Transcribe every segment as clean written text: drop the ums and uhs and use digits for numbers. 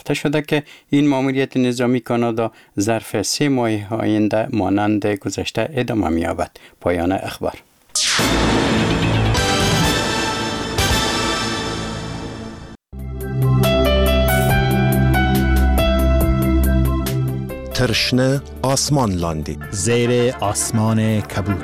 گفته شده که این ماموریت نظامی کانادا ظرف 3 ماه آینده مانند گذشته ادامه می‌یابد. پایان اخبار. ترشنه آسمان لاندی زیر آسمان کبود.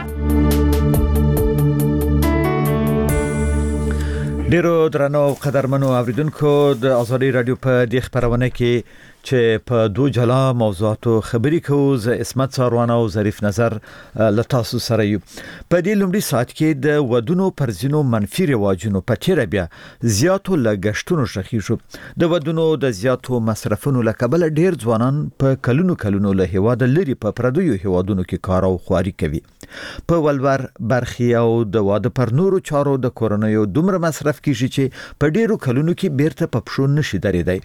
ډیرو درنو او قدرمنو اوریدونکو د ازادي رادیو په دې خبرونه کې چې په دو جلا موضوعاتو خبرې کوو. ز اسمت ساروان او ظریف نظر له تاسو سره یو. په دې لومړي ساعت کې د ودونو پر ځینو منفي رواجونو په تیر بیا زیاتو لګښتونو شخې شو. د ودونو د زیاتو مصرفونو لکبل ډیر ځوانان په کلونو له هیواد لري په پردیو هیوادونو کې کار او خواري کوي. په ولور برخي او د واده پر نورو چارو د کورونو دومره مصرف کیږي چې په ډیرو کلونو کې بیرته په پښو نشي درېدای.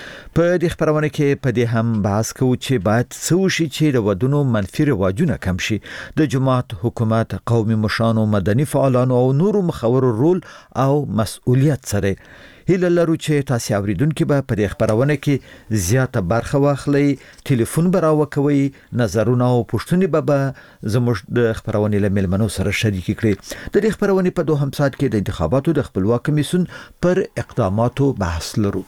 په دې خبرونه کې په دې هم بحث کوو چې باید څه وشي چې د ودونو منفي رواجونه کم شي. د جماعت، حکومت، قومي مشرانو، مدني فعالانو او نورو مخورو رول او مسؤلیت سره هیله لرو چې تاسو اوریدونکو به په دې خبرونه کې زیاته برخه واخلئ. ټلیفون به راوکوي، نظرونه او پوښتنې به زموږ د خبرونې له ملمنو سره شریک کړئ. د دې خبرونې په دوهم ساعت کې د انتخاباتو د خپلواک کمیسیون پر اقداماتو بحث لرو.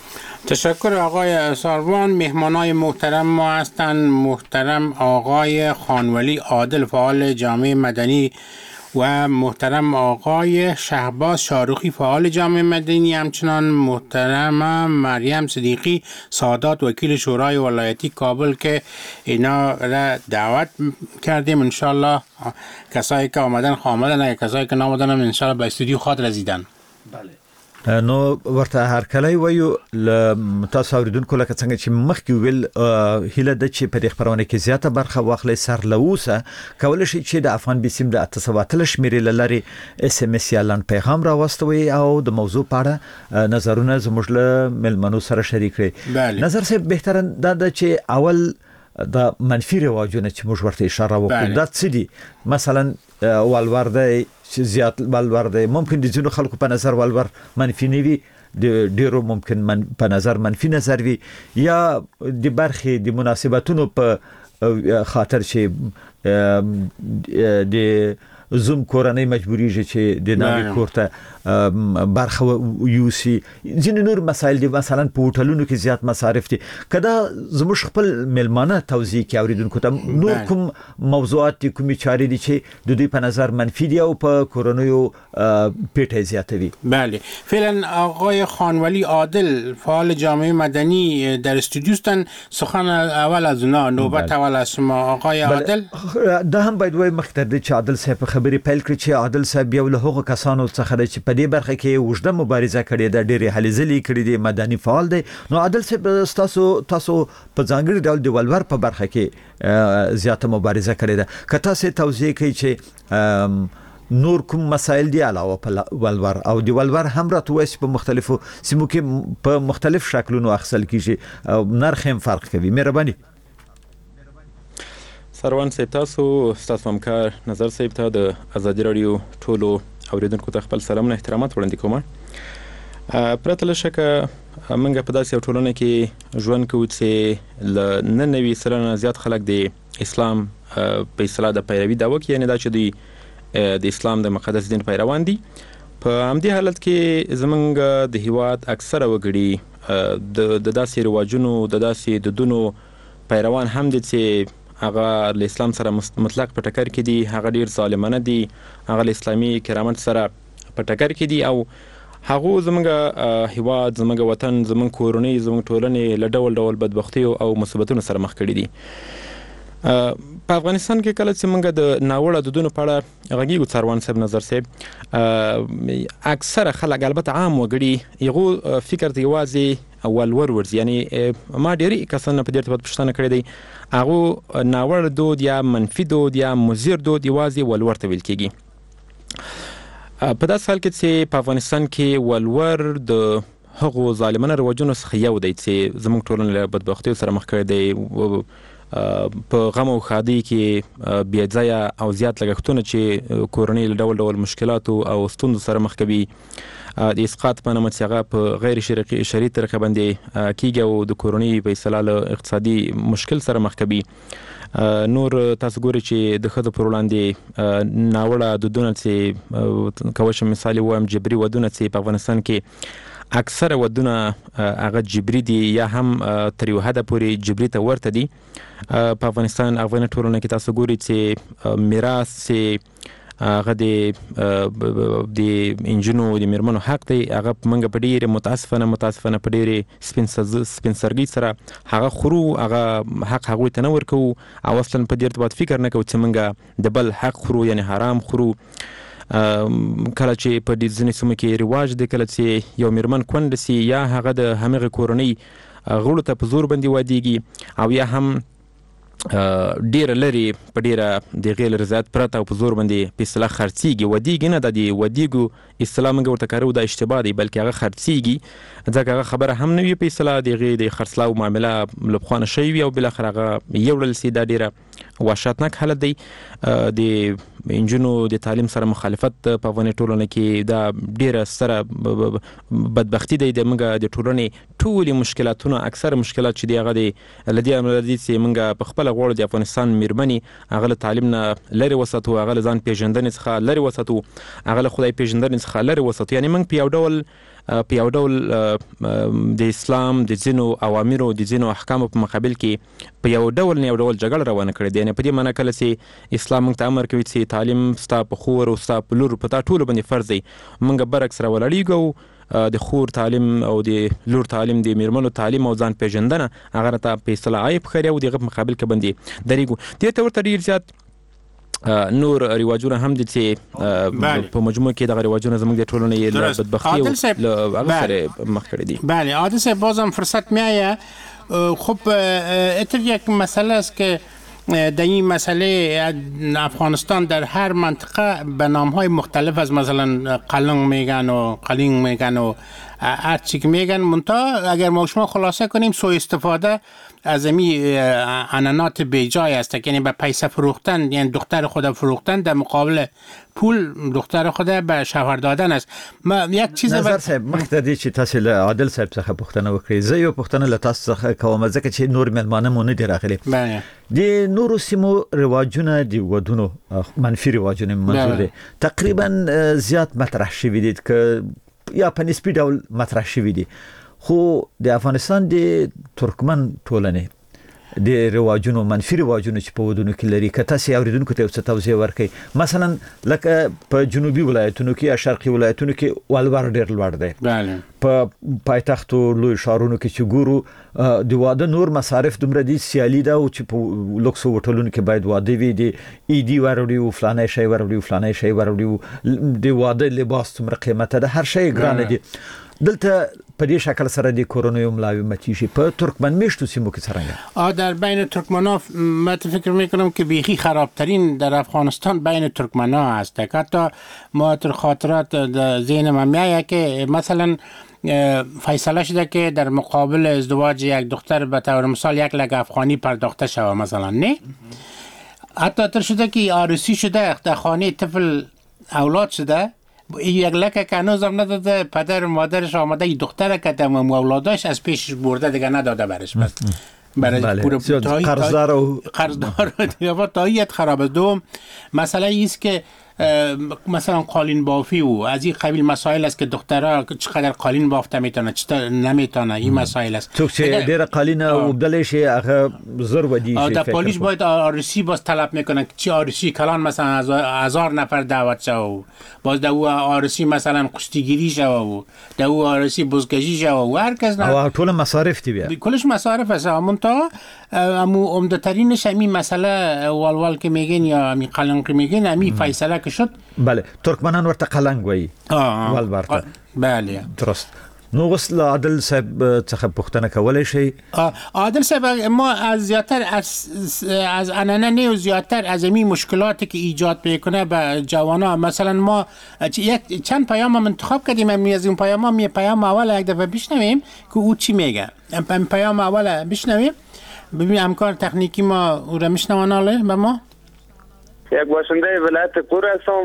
تشکر آقای ساروان. مهمانای محترم ما هستند محترم آقای خانولی عادل فعال جامعه مدنی و محترم آقای شهباز شاروخی فعال جامعه مدنی، همچنان محترم مریم صدیقی سادات وکیل شورای ولایتی کابل که اینا را دعوت کردیم. انشالله کسایی که آمدن اگه کسایی که نامدن هم انشالله به استودیو خود رسیدن. بله. نو ورته هر کله وایو تاسو اوریدونکو لکه څنګه چې مخکې ویل هیله د چې په خبرونه کې زیاته برخه واخلي سر لوسه کول شي چې د افغان بسیم د 800 شمیرې لري اس ام اس یالان پیغام راوستوي او د موضوع په اړه نظرونه زموږ له ملمنو سره شریک کړي. نظر سه بهتره دا چې اول د منفي رواجونه چې موږ ورته اشاره وکړو دا څه دي. مثلا والورده زیات والورده ممکن د ځینو خلکو په نظر والور منفي نه وي، د ډیرو ممکن په نظر منفي نظر وي، یا د برخې د مناسبتونو په خاطر چې د زوم کورنۍ مجبوریږي چې د نامې کورته برخه یوسي. ځینې نور مسایل دي، مثلا په هوټلونو کې زیات مصارف دي. کدا زموږ خپل ملمانه توضیح کې اوریدونکو ته نور کوم موضوعات دي، کومې چارې دي چې د دوی په نظر منفي دي او په کورنیو پیټه زیاتوي؟ بله فعلا آقای خانولی عادل فعال جامعه مدنی در استودیو هستند. سخن اول از اونا، نوبت اول از شما آقای عادل. دا هم باید وای مختر چې عادل صاحب خبرې پیل کړي چې عادل صاحب یو له هغو کسانو څخه دی چې په دې برخه کې وژده مبارزه کړې ده، ډېرې هلې ځلې کړې دي، مدني فعال دی. نو عادل صاحب تاسو په ځانګړي ډول د ولور په برخه کې زیاته مبارزه کړې ده. که تاسو توضیح کړئ چې نور کوم مسائل دی علاوه په ولور او دی ولور هم راته په مختلفو سیمو کې په مختلف شکلونو اخیستل کیږي او نرخ هم فرق کوي. مهرباني. سروان صاحب تاسو همکار نظر صاحب ته د ازادي رادیو ټولو اوریدونکو ته خپل سلام او احترامات وړاندې کوم. پرته له شکه موږ په داسې ټولنه کې ژوند کوو چې ل 99 سلنه زیات خلک د اسلام په اصطلاح د پیروي دعوه کوي، یعنی دا چې د اسلام د مقدس دین پیروان دي. په همدې حالت کې زمونږ د هیواد اکثره وګړي د داسې رواجونو د داسې دودونو پیروان هم دي چې هغه له اسلام سره مطلق په ټکر کې دي، هغه ډیر ظالمانه دي، هغه له اسلامي کرامت سره په ټکر کې دي او هغه زمونږ هیواد، زمونږ وطن، زمونږ کورنۍ، زمونږ ټولنې له ډول ډول بدبختي او مصیبتونو سره مخ کړي دي. په افغانستان کې کله چې موږ د ناوړه دودونو په اړه غږیږو څاروان صاحب نظر صاحب، اکثره خلک البته عام وګړي یغو فکر ته یوازې ولور ورځي، یعنی ما ډېری کسان په دې ارتباط پوښتنه کړې دی، هغه ناوړه دود یا منفي دود یا مضر دود یوازې ولور ته ویل کېږي. په داسې حال کې چې په افغانستان کې ولور د هغو ظالمانه رواجونو څخه یو دی چې زموږ ټولنه له بدبختیو سره مخ کړی دی. په غم او ښادۍ کې بې ځایه او زیات لګښتونه چې کورنۍ له ډول ډول مشکلاتو او ستونزو سره مخ کوي، د اسقاط په نامه چې هغه په غیر شرعي طریقه باندې کیږي او د کورونی فیصله له اقتصادي مشکل سره مخ کوي. نور تاسو ګورئ چې د ښځو پر وړاندې ناوړه دودونه چې کولی شم مثال ووایم جبري ودونه چې په افغانستان کې اکثره ودونه هغه جبري دي یا هم تر یو حده پورې جبري ته ورته دي. په افغانستان افغاني ټولنه کې تاسو ګورئ چې میراث چې هغه د انجونو د میرمنو حق دی، هغه موږ په ډېرې متاسفانه په ډېرې سپینسرګۍ سره هغه خورو، هغه حق هغوی ته نه ورکوو او اصلا په دې ارتباط فکر نه کوو چې موږ د بل حق خورو، یعنی حرام خورو. کله چې په دې ځینې سیمو کې رواج دی کله چې یو میرمن کونډه سي یا هغه د همغې کورنۍ غړو ته په زور باندې وادېږي او یا هم ډیره لري په ډیره د غیر رضایت پرته او په زور باندې په اصطلاح خرڅیږي. ودیږي نه د ودیګو اصطلاح موږ ورته کارو د اشتباه دی، بلکې هغه خرڅیږي ځکه هغه خبره هم نه وي په اصطلاح د خرڅلاو معامله له پخوانه شوې وي او بالاخره هغه یوړل سي. دا ډیره وحشتناک حالت دی. د انجونو د تعلیم سره مخالفت په افغاني ټولنه کې دا ډیره ستره بدبختي دی. د موږ د ټولنې ټولې مشکلاتونه اکثر مشکلات چې دی هغه د لدې امر دي چې موږ په خپل غوړ د افغانستان میرمنې هغه له تعلیم نه لري وساتو، هغه له ځان پیژندنې څخه لري وساتو، هغه له خدای پیژندنې څخه لري وساتو. یعنی موږ په یو ډول د اسلام د ځینو اوامرو د ځینو احکامو په مقابل کې په یو ډول نه یو ډول جګړه روانه کړې ده. یعنی په دې معنی کله چې اسلام موږ ته امر کوي چې تعلیم ستا په خور او ستا په لور په تا ټولو باندې فرض دی، موږ برعکس راولاړېږو د خور تعلیم او د لور تعلیم د میرمنو تعلیم او ځان پیژندنه هغه ته په اصطلاح عیب ښکاري او دغه په مقابل کې باندې درېږو. دې ته ورته ډېر زیات نور رواجونه هم دي چې په مجموع کې دغه رواجونه زموږ د ټولنې له بدبختي او له هغه سره مخ کړي دي. بله عادل صاحب بازم فرصت میآید. خب اتفاق یک مسئله است که در این مسئله افغانستان در هر منطقه به نامهای مختلف از مثلا قلنگ میگن و قلینگ میگن و هر چی که میگن، منتها اگر ما شما خلاصه کنیم سوء استفاده از این عنعنات بیجای است، یعنی به پیسه فروختن، یعنی دختر خود فروختن در مقابل پول دختر خود به شوهر دادن است. ما یک چیز نظر صاحب مختدی چې تاسو له عادل صاحب څخه پوښتنه وکړئ، زه یو پوښتنه له تاسو څخه کوم ځکه چې نور مېلمانه مو نه دي راغلي. بله د نورو سیمو رواجونه د ودونو منفي رواجونه منظور دي تقریبا زیات مطرح شوي دي که یا په نسبي ډول مطرح شوي دي، خو د افغانستان د ترکمن ټولنې د رواجونو منفي رواجونو چې په ودونو کې لري که تاسو اوریدونکو ته څه توضیح ورکړئ. مثلا لکه په جنوبي ولایتونو کې یا شرقي ولایتونو کې ولور ډېر لوړ دی. بله په پایتختو لوی ښارونو کې چې ګورو د واده نور مصارف دومره دي سیالي ده او چې په لوکس هوټلونو کې باید واده وي، د ایدي وروړي او فلانه شی وروړي او فلانه شی وروړي، د واده لباس څومره قیمته ده، هر شی ګران دي. دلته په دې شکل سره د کورونو ملاومتی شي په ترکمن میشتو سیمو کې څنګه؟ در بین ترکمن‌ها من فکر میکنم که بیخی خرابترین در افغانستان بین ترکمن‌ها است. حتی ما در خاطرات ذهن من میاد که مثلا فیصله شده که در مقابل ازدواج یک دختر به طور مثال 1 لک افغانی پرداخته شود مثلا، نه حتی تر شده که عروسی شده در خانه طفل اولاد شده 1 لک که هنوز هم نداده، پدر و مادرش آمده این دختر که تمام اولاداش از پیشش برده دیگه نداده برش، بس برای قرضدار و تایید خراب است. دوم مسئله ایست که مثلا قالین بافی و از این قبیل مسائل است که دخترها چقدر قالین بافته میتونه چطور نمیتونه، این مسائل است. تو چه دیر قالین وبدلش هغه زر ودی شي. د پولیس باید عروسی باز طلب میکنه چې عروسی کلان مثلا 1000 نفر دعوت شو، باز د او عروسی مثلا قشتیگیری شو و د او عروسی بزگشی شو و هر کس او ټول مصارف دی بیا کلش مصارف است. منتها امو عمده ترینش همین مسئله والوال که میگن یا همین قلنگ که میگن همین فیصله که شد. بله ترکمنان ورته قلنگ وایي والبرته. بله درست. نو غسل عادل صاحب څخه پوښتنه کولای شي؟ عادل صاحب ما از زیاتر از عنعنه نه و زیاتر از این مشکلاتی که ایجاد میکنه به جوانان، مثلا ما چند پیام انتخاب کردیم، از اون پیام اول یک دفعه بشنویم که او چی میگه. پیام اول بشنویم ببین امکان تکنیکی ما او را میشنواناله به ما. یک باشنده ولایت کور هستم.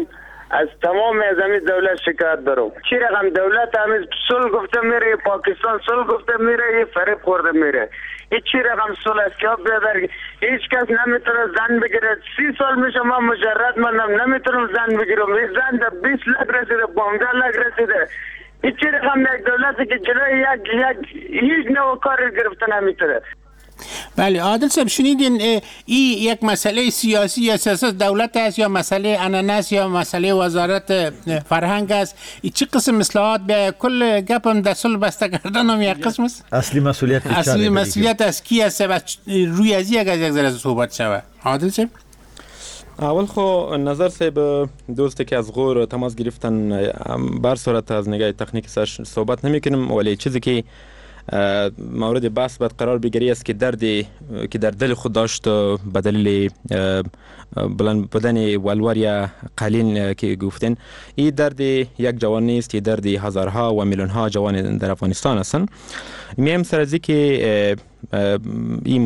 از تمام ازمی دولت شکایت دارم. چی رقم دولت همیز صلح گفته میره، پاکستان صلح گفته میره، یه فریب خورده میره. هیچ چی رقم صلح است که بیادر هیچ کس نمیتونه زن بگیره. 30 سال میشه من مجرد منم نمیتونم زن بگیرم. این زن در 20 لک رسیده، 15 لک رسیده. هیچ چی رقم یک دولتی که جلوی هیچ نوع کار گرفته نمیتونه. بله عادل صاحب شنیدین این یک مسئله سیاسی یا سیاست دولت است یا مسئله اناناس یا مسئله وزارت فرهنگ است؟ چه قسم اصلاحات به کل گپم در صلح بسته کردن هم یک قسم است؟ اصلی مسئولیت از کی است و روی از یک ذره صحبت شود؟ عادل صاحب اول خو نظر صاحب دوستی که از غور تماس گرفتن بر صورت از نگاه تکنیکی صحبت نمی کنیم، ولی چیزی که مورد بحث باید قرار بگیری است که دردی که در دل خود داشت به دلیل بلند بودن ولور یا قلیل که گفتن، این درد یک جوان نیست، این درد هزارها و میلیونها جوان در افغانستان هستند. میم سر از که این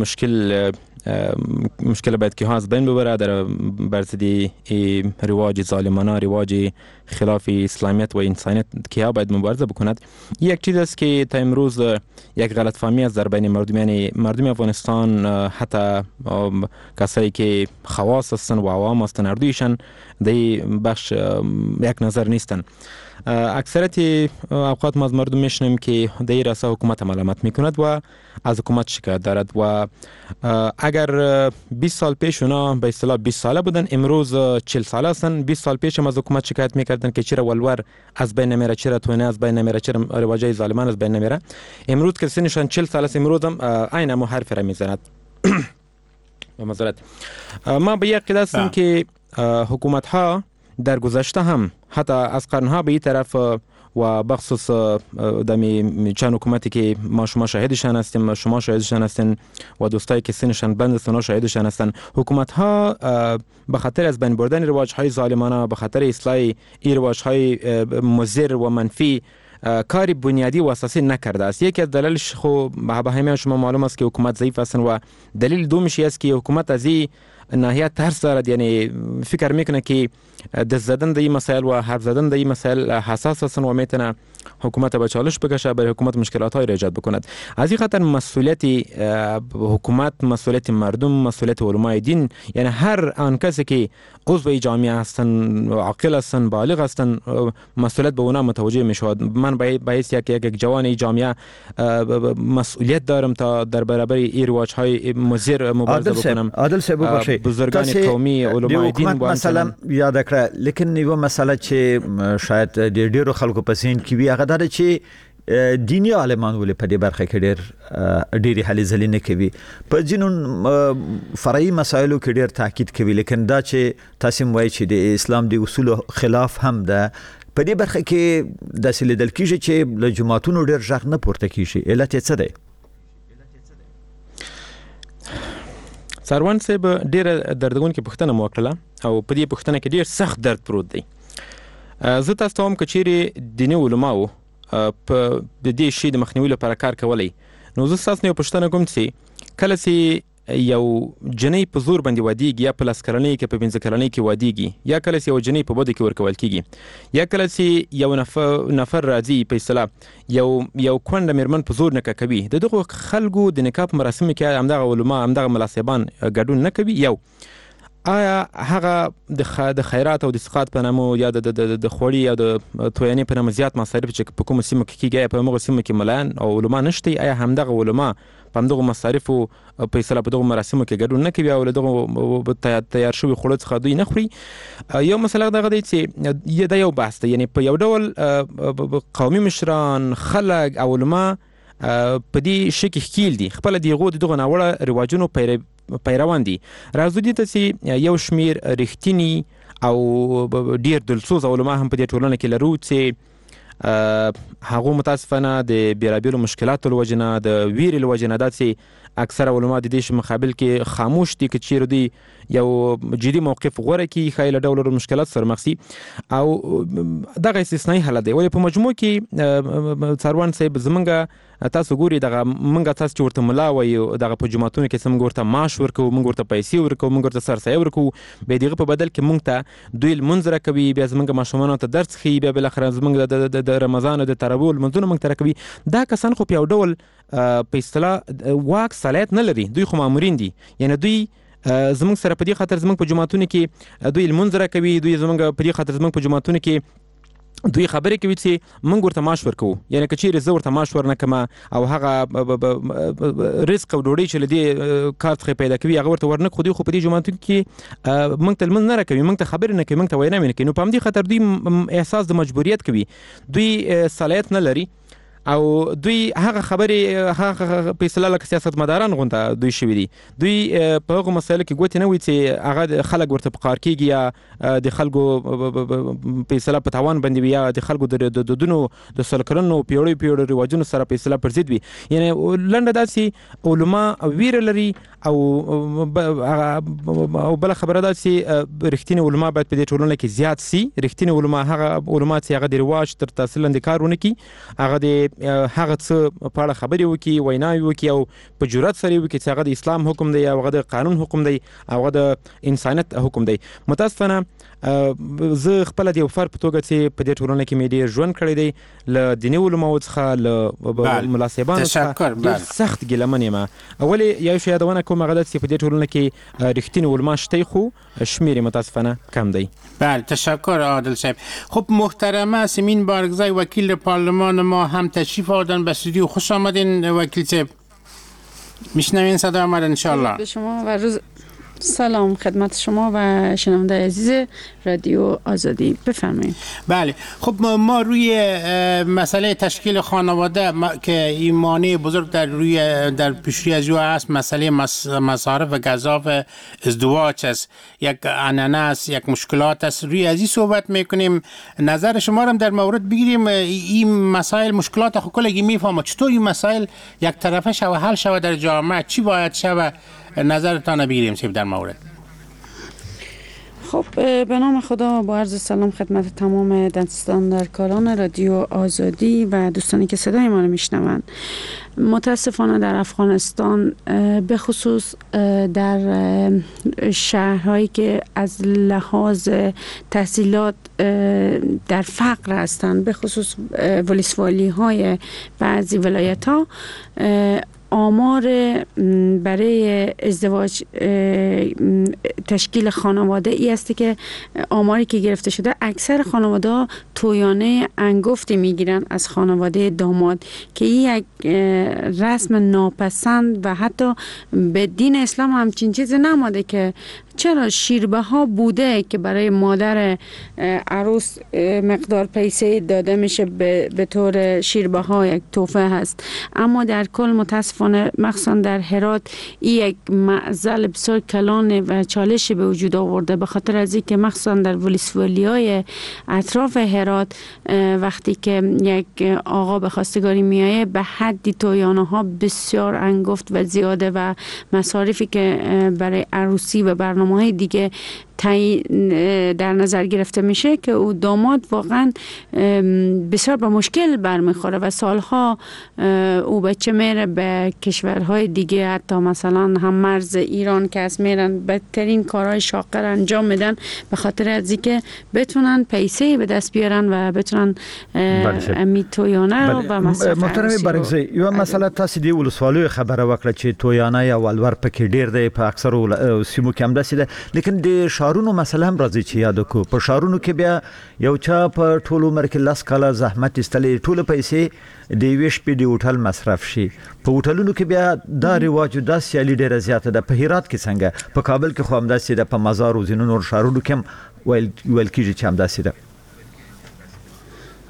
مشکل باید که ها از بین ببره در برزدی رواج ظالمانه، رواج خلاف اسلامیت و انسانیت که ها باید مبارزه بکند. یک چیز است که تا امروز یک غلط فهمی است در بین مردم افغانستان، حتی کسایی که خواص هستند و عوام هستند، اردویشان در بخش یک نظر نیستند. اکثریت اوقات ما از مردم میشنیم که در این راستا حکومت ملامت میکند و از حکومت شکایت دارد و اگر 20 سال پیش اونا به اصطلاح 20 ساله بودن، امروز 40 ساله هستند. 20 سال پیش هم از حکومت شکایت میکردن که چرا ولور از بین نمیره، چرا توینه از بین نمیره، چرا رواجای ظالمان از بین نمیره. امروز که سنشان 40 سال است، امروز هم عین همو حرف را میزند. معذرت. ما به یک عقیده هستیم که حکومت ها در گذشته هم حتی از قرنها به این طرف و بخصوص دمی چند حکومتی که شما شاهدشان هستیم، شما شاهدشان هستین و دوستایی که سنشان بند است اونا شاهدشان هستن، حکومت ها به خاطر از بین بردن رواج های ظالمانه، به خاطر اصلاح این رواج های مضر و منفی کاری بنیادی و اساسی نکرده است. یکی از دلایلش خو به همه شما معلوم است که حکومت ضعیف است و دلیل دومش است که حکومت از این ناحیه ترس دارد، یعنی فکر میکنه که دست زدن در این مسائل و حرف زدن در این مسائل حساس هستن و میتونه حکومت به چالش بکشه، برای حکومت مشکلات های را ایجاد بکند. از این خاطر مسئولیت حکومت، مسئولیت مردم، مسئولیت علمای دین، یعنی هر آن کسی که عضو جامعه هستن، عاقل هستن، بالغ هستن، مسئولیت به اونا متوجه میشود. من باید یک جوان جامعه مسئولیت دارم تا در برابر این رواج های مضر مبارزه بکنم. عادل صاحب باشه بزرگان قومی، علمای دین مثلا یاد کړه، لیکن یو مسله چې شاید د ډیرو خلکو پسین کې وی هغه د چې دینی عالمان ولې په دې برخه کې ډېری هلې ځلې نه کوي، په ځینو فرعي مسایلو کې ډېر تاکید کوي، لیکن دا چې تاسو وایي چې د اسلام د اصولو خلاف هم ده، په دې برخه کې داسې لیدل کېږي چې له جماعتونو ډېر غږ نه پورته کېږي. علت یې څه دی؟ سروان صاحب ډېره دردونکې پوښتنه مو وکړله او په دې پوښتنه کې ډېر سخت درد پروت دی. زه تاسو ته وایم که چیرې دیني علماو په دې شي د مخنیوي لپاره کار کولی، نو زه ستاسو نه یو پوښتنه کوم چې کله چې یو جنۍ په زور باندې وادیږي، یا په 10 کلنۍ کې په 15 کلنۍ کې وادیږي، یا کله چې یو جنۍ په بدو کې ورکول کېږي، یا کله چې یو نفر راځي په اصطلاح یو کونډه مېرمن په زور نکاح کوي، د دغو خلکو د نکاح په مراسمو کې همدغه علما، همدغه ملاصبان ګډون نه کوي؟ یو آیا هغه د خیرات او د سقاط په نامه یا د خوړی یا د تویانې په نامه زیات مصارف چې په کومو سیمو کې کېږي، په هغو سیمو کې ملایان او علما نشته، آیا همدغه علما په همدغو مصارفو په اصطلاح په دغو مراسمو کې ګډون نه کوي او له دغو تیار شوي خوړو څخه دوی نه خوري؟ یو مسله دغه دی چې دا یو بحث دی، یعنی په یو ډول قومي مشران، خلک او علما په دې شي کې ښکیل دي، خپله د هغو دغو ناوړه رواجونو پیروان دي. راځو دې ته چې یو شمیر رښتیني او ډېر دلسوز علما هم په دې ټولنه کې لرو چې هغو متاسفانه د بیلابیلو مشکلاتو له وجې نه، د ویرې له وجې نه، دا چې اکثره علما د دې مقابل کې خاموش دي، که چیرې دوی یو جدي موقف غوړه کی خایله ډول مشکلات سره مخ سي او دغه استثنایی حالت دی ولې په مجموع کې څاروان صاحب زمونږه تاسو ګوري دغه منګه تاسو چې ورته ملا وایو دغه په جماعتونو کې سم ورته معاش ورکو موږ ورته پیسې ورکو موږ ورته سرسایه ورکو به دغه په بدل کې موږ ته دوی منځره کوي بیا زمونږ ماشومان ته درس خي بیا بل اخر زمونږ د رمضان د تراویح منځونه موږ ته کوي دا کسان خو په یو ډول په اصطلاح واک صلاحیت نه لري دوی خو مامورین دي یعنی دوی زمونږ سره په دې خاطر زمونږ په جماعتونو کې دوی منځره کوي دوی زمونږ په دې خاطر زمونږ په جماعتونو کې دوی خبرې کوي چې موږ ورته معاش ورکو یعنی که چیرې زه ورته معاش ورنکم او هغه رزق او ډوډۍ چې لدی کار څخه پیدا کوي هغه ورته ورنک خو دوی خو په دې جماعتونو کې موږ ته لمن نه راکوي موږ ته خبرې نه کوي موږ ته وینا نه کوي نو په همدې خاطر دوی احساس د مجبوریت کوي دوی صلاحیت نه لري او دوی هغه خبرې هغه په اصطلاح لکه سیاستمداران غونډه دوی شوي دي دوی په هغه مسایلو کې ګوتې نه وي چې هغه خلک ورته په قار کېږي یا د خلکو په اصطلاح په تاوان باندې وي یا د خلکو د دودونو د سلکرنو پیړیو رواجونو سره په اصطلاح پر ضد وي یعنی لنډه داسې علما ویره لري او بل خبره ده چې رښتینی علما باید په دې ټولنه کې زیات سي رښتینی علما هغه علما چې هغه د رواج تر تحصیل لاندې کار ونه کړي هغه د هغه څه په اړه خبرې وکړي ویناوي وکړي او په جرأت سره وکړي چې هغه د اسلام حکم دی او هغه د قانون حکم دی او هغه د انسانیت حکم دی متاسفانه زه خپل د یو فرد په توګه چې په دې ټولنه کې مې ډېر ژوند کړی دی له دیني علماو څخه له ملاصبانو څخه ډېر سخت ګیلمن یم ولې یو شی یادونه کوم هغه ده چې په دې ټولنه کې رښتیني علما شته خو شمیر متاسفانه کم دی بله تشکر عادل صاحب خب محترمه سیمین بارگزای وکیل پارلمان ما هم تشریف آوردن به استودیو خوش آمدین وکیل صاحب میشنوین صدا ما ان شاء الله به شما و روز سلام خدمت شما و شنونده عزیز رادیو آزادی بفرمایید. بله خب ما روی مسئله تشکیل خانواده که این مانع بزرگ در پیشروی از او است مسئله مصارف و گزاف ازدواج است یک عنعنه است یک مشکلات است روی از این صحبت میکنیم نظر شما رو در مورد بگیریم این مسائل مشکلات خود کلگی میفهمه چطور این مسائل یک طرفه شود حل شود در جامعه چی باید شود نظرتان بگیریم سیب در مورد خب به نام خدا با عرض سلام خدمت تمام دستاندرکاران رادیو آزادی و دوستانی که صدای ما رو میشنوند متاسفانه در افغانستان به خصوص در شهرهایی که از لحاظ تحصیلات در فقر هستند به خصوص ولسوالی های بعضی ولایت ها آمار برای ازدواج تشکیل خانواده ای است که آماری که گرفته شده اکثر خانواده تویانه انگفتی میگیرن از خانواده داماد که این یک رسم ناپسند و حتی به دین اسلام همچین چیزی نماده که چرا شیربه ها بوده که برای مادر عروس مقدار پیسه داده میشه به طور شیربه ها یک تحفه هست اما در کل متاسفانه مخصوصا در هرات این یک معضل بسیار کلان و چالش به وجود آورده به خاطر از اینکه مخصوصا در ولسوالی های اطراف هرات وقتی که یک آقا به خواستگاری میایه به حدی تویانه ها بسیار انگفت و زیاده و مصارفی که برای عروسی و برنامه‌های دیگه در نظر گرفته میشه که او داماد واقعا بسیار به مشکل برمیخوره و سالها او بچه میره به کشورهای دیگه حتی مثلا هم مرز ایران که از میرن بدترین کارهای شاقر انجام میدن به خاطر از اینکه بتونن پیسه به دست بیارن و بتونن تویانه و مصرف محترم برگزی یو مسئله تاسو دی ولسوالیو خبره وکړه چې تویانه یا ولور پکې ډیر دی په اکثر سیمو کې هم داسې ده لیکن د شارونو مسله هم راځي چې یاد کو په شارونو کې بیا یو چا په ټول عمر کې لاس کاله زحمت استلې ټول پیسې د ویش په دی هوټل مصرف شي په هوټلونو کې بیا دا رواج د سیالي ډیره زیاته ده په هرات کې څنګه په کابل کې خو هم داسې ده په مزار او زینو نور شارونو کې هم ویل کېږي چې هم داسې ده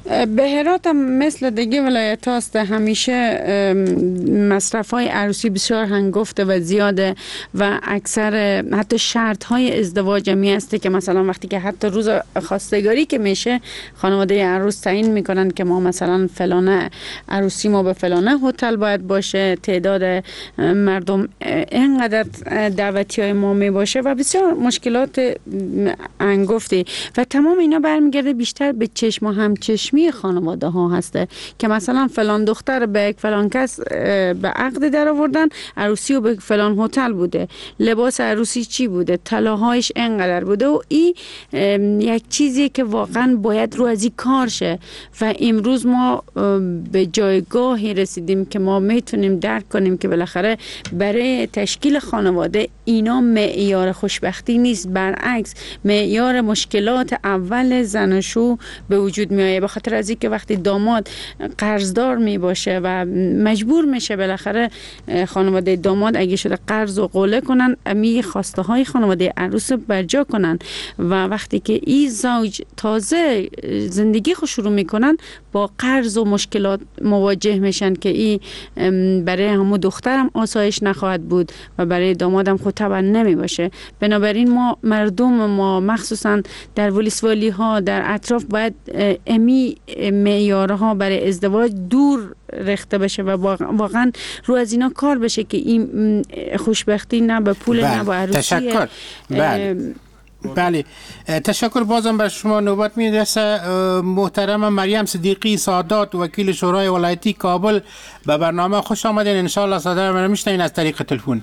بهرات هم مثل دیگه ولایت هاست، همیشه مصرف های عروسی بسیار هنگفته و زیاده و اکثر حتی شرط های ازدواج می هسته که مثلا وقتی که حتی روز خواستگاری که میشه خانواده عروس تعیین میکنن که ما مثلا فلانه عروسی ما به فلانه هتل باید باشه، تعداد مردم اینقدر دعوتی های ما می باشه و بسیار مشکلات هنگفته و تمام اینا برمیگرده بیشتر به چشم و همچشمی خانواده ها هسته که مثلا فلان دختر به فلان کس به عقد در آوردن، عروسی و به فلان هتل بوده، لباس عروسی چی بوده، طلاهایش اینقدر بوده و این یک چیزی که واقعا باید رو از این کار شه و امروز ما به جایگاهی رسیدیم که ما میتونیم درک کنیم که بالاخره برای تشکیل خانواده اینا معیار خوشبختی نیست، برعکس معیار مشکلات اول زناشو به وجود میایه، به خاطر از اینکه وقتی داماد قرضدار می باشه و مجبور میشه بالاخره خانواده داماد اگه شده قرض و قوله کنن امی خواسته های خانواده عروس برجا کنن و وقتی که این زوج تازه زندگی خود شروع میکنن با قرض و مشکلات مواجه میشن که این برای همون دخترم آسایش نخواهد بود و برای دامادم خود طبعا نمی باشه. بنابراین ما مردم ما مخصوصا در ولسوالی ها در اطراف باید امی معیارها برای ازدواج دور رخته بشه و واقعا رو از اینا کار بشه که این خوشبختی نه به پول نه به عروسیه. تشکر. بله تشکر. بازم بر شما نوبت میرسه. محترم مریم صدیقی سادات وکیل شورای ولایتی کابل به برنامه خوش آمدین. ان شاء الله صدای من میشنوین از طریق تلفن.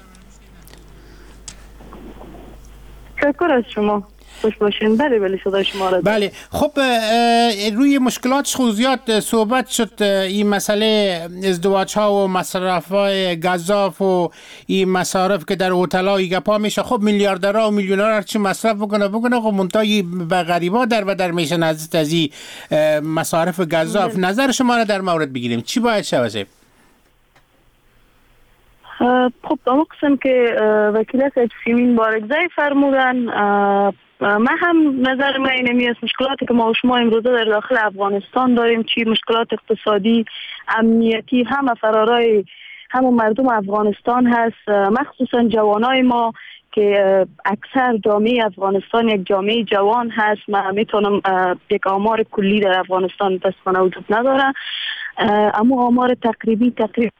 تشکر از شما. خوش باشین. بله صدای شما را. بله خب روی مشکلاتش خود زیاد صحبت شد، این مسئله ازدواج ها و مصرف های گزاف و این مصارف که در هتل ها گپا میشه. خب میلیاردرها و میلیونرها چی مصرف بکنه خب منتهی به غریبا در و در میشن از این مصارف گزاف. نظر شما را در مورد بگیریم چی باید شود؟ خب اما قسم که وکیل سیمین بارگزای فرمودن، من هم نظر من اینمی است مشکلاتی که ما و شما امروزه در داخل افغانستان داریم، چی مشکلات اقتصادی، امنیتی، همه فرارای همه مردم افغانستان هست، مخصوصا جوانای ما که اکثر جامعه افغانستان یک جامعه جوان هست. من میتونم یک آمار کلی در افغانستان متاسفانه وجود نداره، اما آمار تقریبا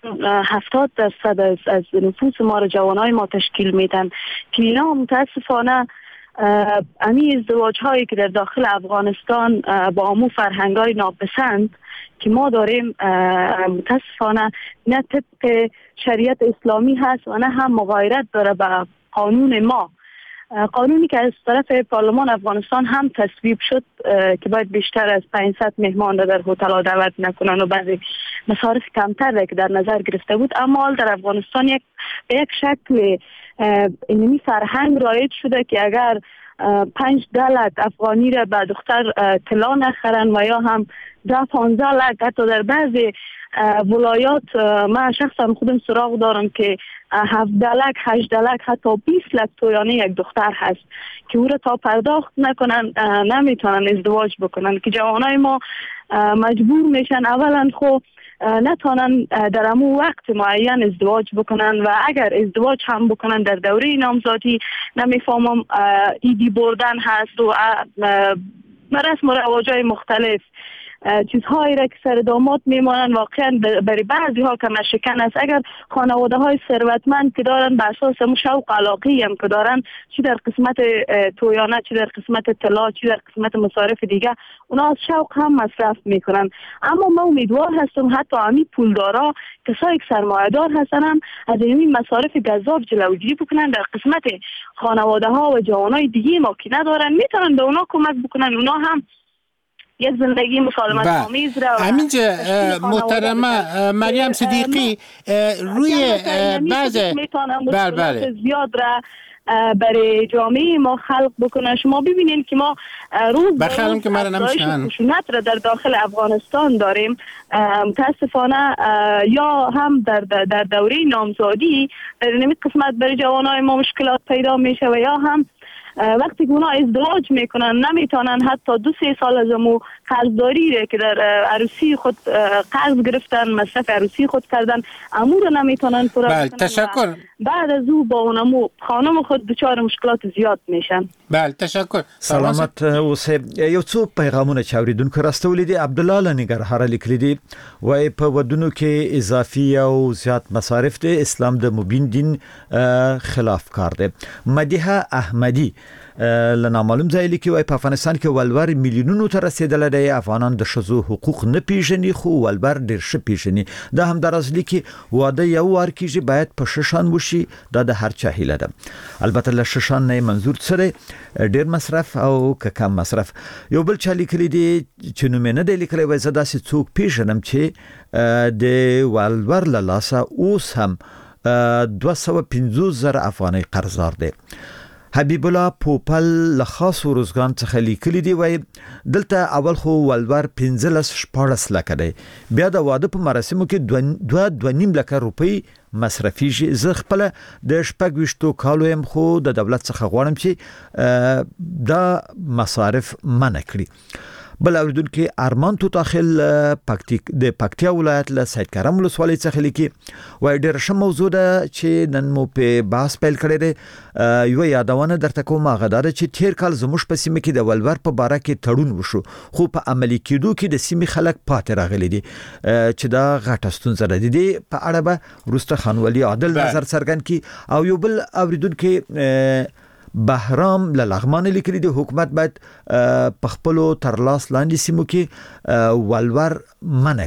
70% از نفوس ما را جوانای ما تشکیل میدن که اینا متاسفانه امی ازدواج هایی که در داخل افغانستان با امو فرهنگ های ناپسند که ما داریم متاسفانه نه طبق شریعت اسلامی هست و نه هم مغایرت داره به قانون ما، قانونی که از طرف پارلمان افغانستان هم تصویب شد که باید بیشتر از 500 مهمان را در هتل ها دعوت نکنن و بعضی مصارف کمتر را که در نظر گرفته بود. اما در افغانستان به یک شکل اینمی فرهنگ رایج شده که اگر 5-10 لک افغانی را به دختر طلا نخرن و یا هم 10-15 لک، حتی در بعضی ولایات من شخصا خودم سراغ دارم که 17 لک 18 لک حتی 20 لک تویانه یک دختر هست که او را تا پرداخت نکنن نمیتونن ازدواج بکنن که جوانای ما مجبور میشن اولا خب نتونن در همون وقت معین ازدواج بکنن و اگر ازدواج هم بکنن در دوره نامزادی نمیفهمم ایدی بردن هست و رسم و رواجای مختلف چیزهایی را که سر داماد میمانن واقعا برای بعضی ها که مشکن است. اگر خانواده های ثروتمند که دارن به اساس شوق علاقی هم که دارن چی در قسمت تویانه، چی در قسمت طلا، چی در قسمت مصارف دیگه اونا از شوق هم مصرف میکنن. اما ما امیدوار هستم حتی امی پولدارا کسایی که سرمایه‌دار هستن هم از این مصارف گزاف جلوگیری بکنن. در قسمت خانواده ها و جوانای دیگه ما که ندارن میتونن به اونا کمک بکنن، اونا هم یک زندگی مسالمت آمیز را. همینجا محترمه مریم صدیقی روی بعض بله زیاد را برای جامعه ما خلق بکنه. شما ببینید که ما روز به روز خشونت را در داخل افغانستان داریم. متاسفانه یا هم در دوره نامزادی در این قسمت برای جوانای ما مشکلات پیدا میشه و یا هم وقتی که اونا ازدواج میکنن نمیتونن حتی 2-3 سال از امو قرضداری که در عروسی خود قرض گرفتن، مصرف عروسی خود کردن، امو رو نمیتونن پورا بله کنن. تشکر. بعد از او با اونمو خانم خود دچار مشکلات زیاد میشن. بله تشکر. سلامت اوسه. یو څو پیغامونه چاوریدونکو راستولې دي. عبدالله لنګرهار لیکلي دي وای په ودونو کې اضافي او زیات مصارف دي، اسلام د مبین دین خلاف کار دی. مدیحه احمدی لنامعلوم ځای لیکي وای په افغانستان کې ولور میلیونونو ته رسیدل دي. افغانان د شذو حقوق نه پیژني خو ولور ډیر ښه پیژني. دا هم درز لیکي واده یو وار کیږي باید په ششان وشي، دا د هر چا هیله ده. البته له ششان نه منظور څه ډیر مصرف او کم مصرف. یو بل چا لیکلي دي چې نو مې نه دی لیکلی وای زه داسې څوک پیژنم چې د ولور له لاسه اوس هم 250,000 افغانۍ قرضدار دی. حبیب الله پوپل له خاص روزګان څخه لیکلي دی وای دلته اول خو ولور 15-14 لکه دی، بیا د واده په مراسمو کې 2.5 لکه روپۍ مصرفیږي. زه خپل د 26 کالو يم خو د دولت څخه غواړم چې دا مصارف منع کړي. بل اوریدونکو ارمان تو داخل د پکتیا ولایت له سید کرم ولسوالۍ څخه لیکي وای ډېر ښه موضوع ده چې نن مو په بحث پیل کړی دی. یو یادونه درته کوم هغه دا چې تیر کال زموږ په سیمه کې د ولور په باره کې تړون وشو خو په عملي کېدو کې د سیمې خلک پاتې راغلي دي چې دا غټه ستونزه ده. د په اړه به وروسته خانوالي عادل نظر څرګند کړي. او یو بل اوریدونکو بهرام لغمان لیکلي دی حکومت باید په خپلو ترلاس لاندې سیمو کې ولور منع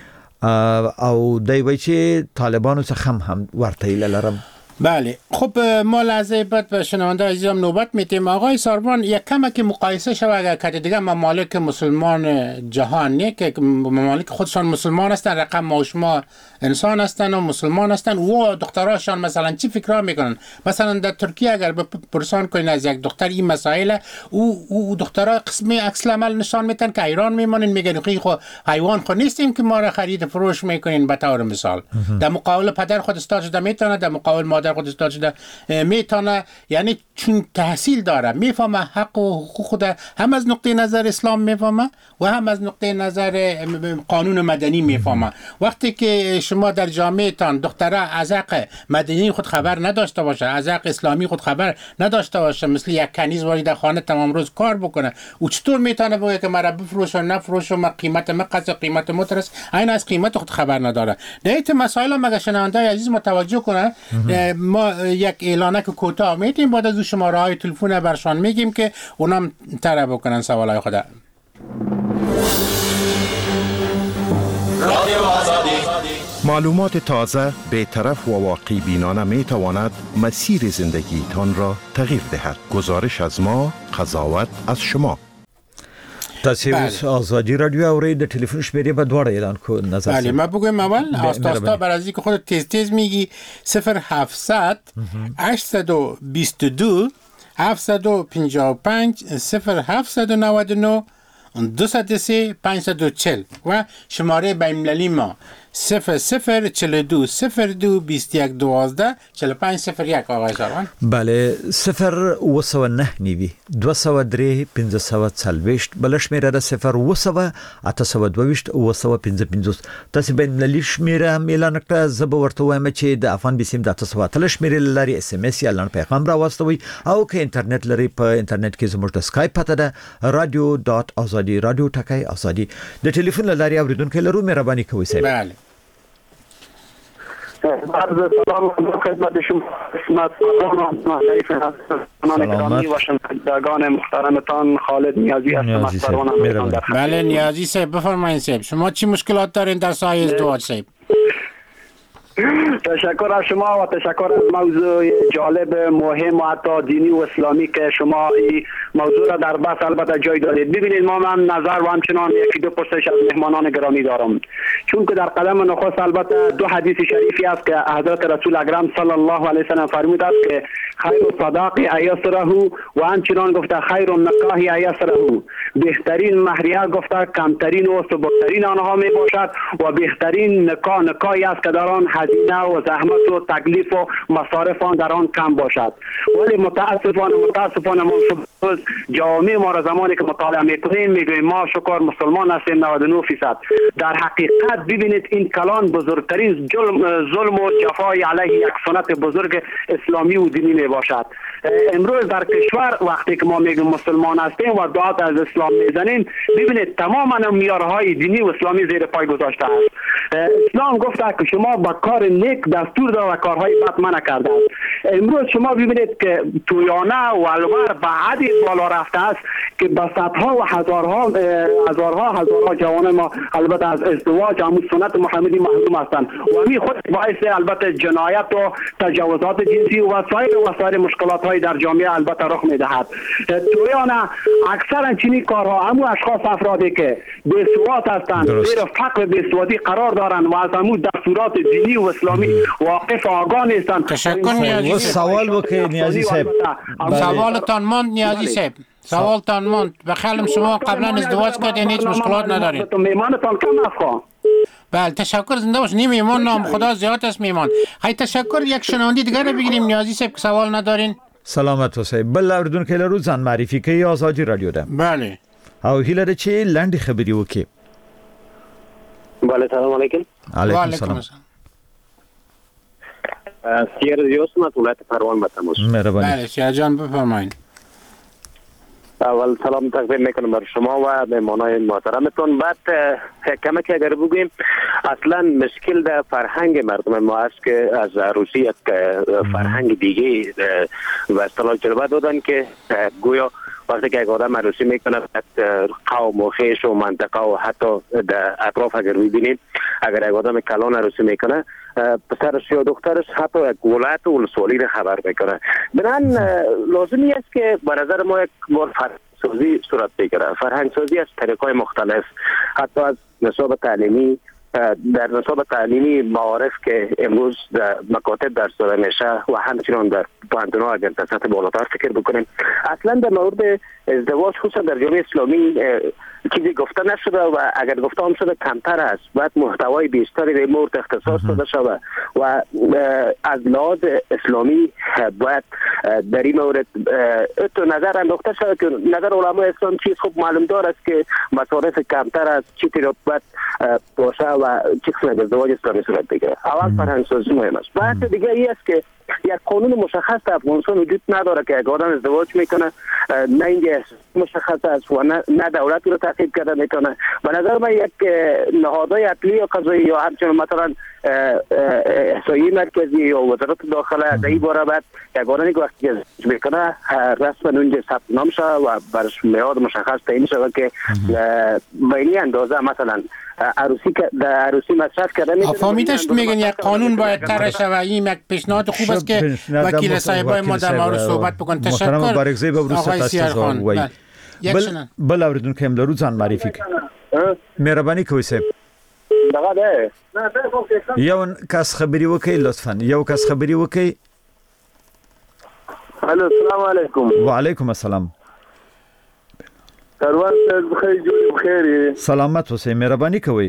کړي او دوی وایي چې طالبانو څخه هم ورته ایله لرم. بله خب ما لحظه بعد به شنونده عزیزم نوبت میتیم. آقای ساروان یک کمک مقایسه شود اگر که دیگه ممالک مسلمان جهان نه که ممالک خودشان مسلمان هستن، رقم ما انسان هستن و مسلمان هستن و دختراشان مثلا چی فکرها میکنن؟ مثلا در ترکیه اگر پرسان کنین از یک دختر این مسائل او دخترها قسمی عکس العمل نشان میتن که ایران میمونن میگن خو حیوان خو نیستیم که ما را خرید فروش میکنین. به طور مثال در مقابل پدر خود استاد شده میتونه، در مقابل مادر خود استاد شده میتونه، یعنی چون تحصیل داره میفهمه حق و حقوق خود هم از نقطه نظر اسلام میفهمه و هم از نقطه نظر قانون مدنی میفهمه. وقتی که شما در جامعه تان دختره از حق مدنی خود خبر نداشته باشه، از حق اسلامی خود خبر نداشته باشه، مثل یک کنیز وارد در خانه تمام روز کار بکنه، او چطور میتونه بگه که مرا بفروش و نفروش و قیمت مقصد قیمت مترس این از قیمت خود خبر نداره. در این مسائل مگه شنونده عزیز متوجه کنه. ما یک اعلانه که کوتاه میدیم بعد از شماره های تلفن برشان میگیم که اونم طرح بکنن سوالای خود. معلومات تازه، بی‌طرف و واقعی بینانه می تواند مسیر زندگی تان را تغییر دهد. گزارش از ما، قضاوت از شما. تاسیوس آزادی رادیو اورید تلفن شمیره به دوار اعلان کو نظر. بله ما بگویم اول آستا بر از اینکه خود تیز میگی 0700 822 755 0799 203 540 و شماره بین‌المللی ما 0042 02 21 12 45 01. آقای ساروان. بله 0 نیوی 203 540 بل شمیره ده 0 822 تاسو بین‌المللی شمیره هم اعلان کړه. زه به ورته وایم چې د افغان بیسیم د 800 شمیره لري اس ام اس یا لن پیغام را واستوي او که انټرنیټ لري په انټرنیټ کې زموږ د اسکایپ پته ده radio.azadi radio ټکای ازادي. د ټلیفون لاري اوریدونکو لرو مهرباني کوئ صاحب. بله عرض سلام خدمت شما قسمت گرامی و شنوندگان محترمتان. خالد نیازی هستم. بله نیازی صاحب بفرمایید صاحب شما چی مشکلات دارین در سایه ازدواج صاحب؟ تشکر از شما و تشکر از موضوع جالب مهم و حتی دینی و اسلامی که شما این موضوع را در بحث البته جای دادید. ببینید ما من نظر و همچنان یکی دو پرسش از مهمانان گرامی دارم، چون که در قدم نخست البته دو حدیث شریفی است که حضرت رسول اکرم صلی الله علیه و سلم فرمود است که خیر الصداق ایسره و همچنان گفته خیر النکاح ایسره، بهترین مهریه گفته کمترین و سبکترین آنها می باشد و بهترین نکاحی است که در آن هزینه و زحمت و تکلیف و مصارف آن در آن کم باشد. ولی متاسفانه ما روز جامعه ما را زمانی که مطالعه میکنیم میگویم ما شکر مسلمان هستیم 99%. در حقیقت ببینید این کلان بزرگترین ظلم و جفای علیه یک سنت بزرگ اسلامی و دینی می باشد. امروز در کشور وقتی که ما میگیم مسلمان هستیم و دعات از اسلام میزنیم، ببینید تماما معیارهای دینی و اسلامی زیر پای گذاشته است. اسلام گفته که شما با کار نیک دستور داد و کارهای بد منع کرده است. امروز شما ببینید که تویانه و الور به حدی بالا رفته است که با صدها و هزارها جوان ما البته از ازدواج همون سنت محمدی محروم هستند و همین خود باعث البته جنایت و تجاوزات جنسی و وسایر مشکلات های در جامعه البته رخ میدهد. تویانه اکثرا چنین کارها همون اشخاص افرادی که بی‌سواد هستند، زیر فقر بی‌سوادی قرار دارند و از همون دستورات دینی و اسلامی واقف آگاه نیستند. تشکر نیازی سوال وکه نیازی صاحب. سوالتان ماند نیازی صاحب. سوالتان ماند. بخیالم شما قبلا ازدواج کردین هیچ مشکلات ندارین. میمانتان کم افغان. بله تشکر زنده باش. نیم میمان نام خدا زیاد است میمان. های تشکر. یک شنوندی دیگر رو بگیریم نیازی صاحب که سوال ندارین. سلامت اوسئ. بل اردن کې لرو ځان معرفي کوي آزادي رادیو ده. بله. او هیله ده چې لاندې خبري وکي. بله سلام علیکم. علیکم السلام. سیر دیوسمت ولایت پروان به تماس. مهربانی. بله سیاه جان بفرمایید. اول سلام تقدیم میکنم بر شما و مهمانای محترمتون. بعد کمک اگر بگویم اصلا مشکل در فرهنگ مردم ما است که از عروسی یک فرهنگ دیگه و اصطلاح جلوه دادن که گویا وقتی که یک آدم عروسی میکنه قوم و خیش و منطقه و حتی در اطراف اگر ببینید اگر یک آدم کلان عروسی میکنه پسرش یا دخترش حتی یک ولایت و ولسوالی را خبر میکنه. بنابراین لازمی است که به نظر ما یک بار فرهنگ سازی صورت بگیره. فرهنگ سازی از طریق‌های مختلف، حتی از نصاب تعلیمی، در نصاب تعلیمی معارف که امروز در مکاتب درس داده میشه و همچنان در پوهنتون‌ها اگر در سطح بالاتر فکر بکنیم. اصلا در مورد ازدواج خصوصا در جامعه اسلامی چیزی گفته نشده و اگر گفته هم شده کمتر است. باید محتوای بیشتری در مورد اختصاص داده شود و از لحاظ اسلامی باید در این مورد تو نظر انداخته شود که نظر علمای اسلام چیز خوب معلوم دار است که مصارف کمتر است، چی باید باشه و چی قسم ازدواج اسلامی صورت بگیره. اول فرهنگ سازی مهم است. بحث دیگه ای است که یک قانون مشخص در افغانستان وجود نداره که یک آدم ازدواج میکنه نه اینجا مشخص است و نه دولت رو تعقیب کرده میکنه. به نظر من یک نهادهای عدلی یا قضایی یا همچنین مثلا احصایه مرکزی یا وزارت داخله در این باره باید یک آدمی که وقتی ازدواج میکنه رسما اونجا ثبت نام شده و برش میعاد مشخص تعیین شده که به این اندازه مثلا عروسی که در عروسی مصرف کرده میشه. فهمیدش میگن یک قانون باید طرح شود. این یک پیشنهاد خوب است که وکیل صاحبای ما در مورد صحبت بکن. تشکر آقای سیارخان. بل اوریدونکو هم لرو ځان معرفي کوي. مهرباني کوئ صاحب. دغه ده یو کس خبري وکي لطفا. یو کس خبري وکي. الو السلام علیکم. وعلیکم السلام. کاروان بخیر جوړ بخیر. سلامت اوسئ. مهرباني کوئ.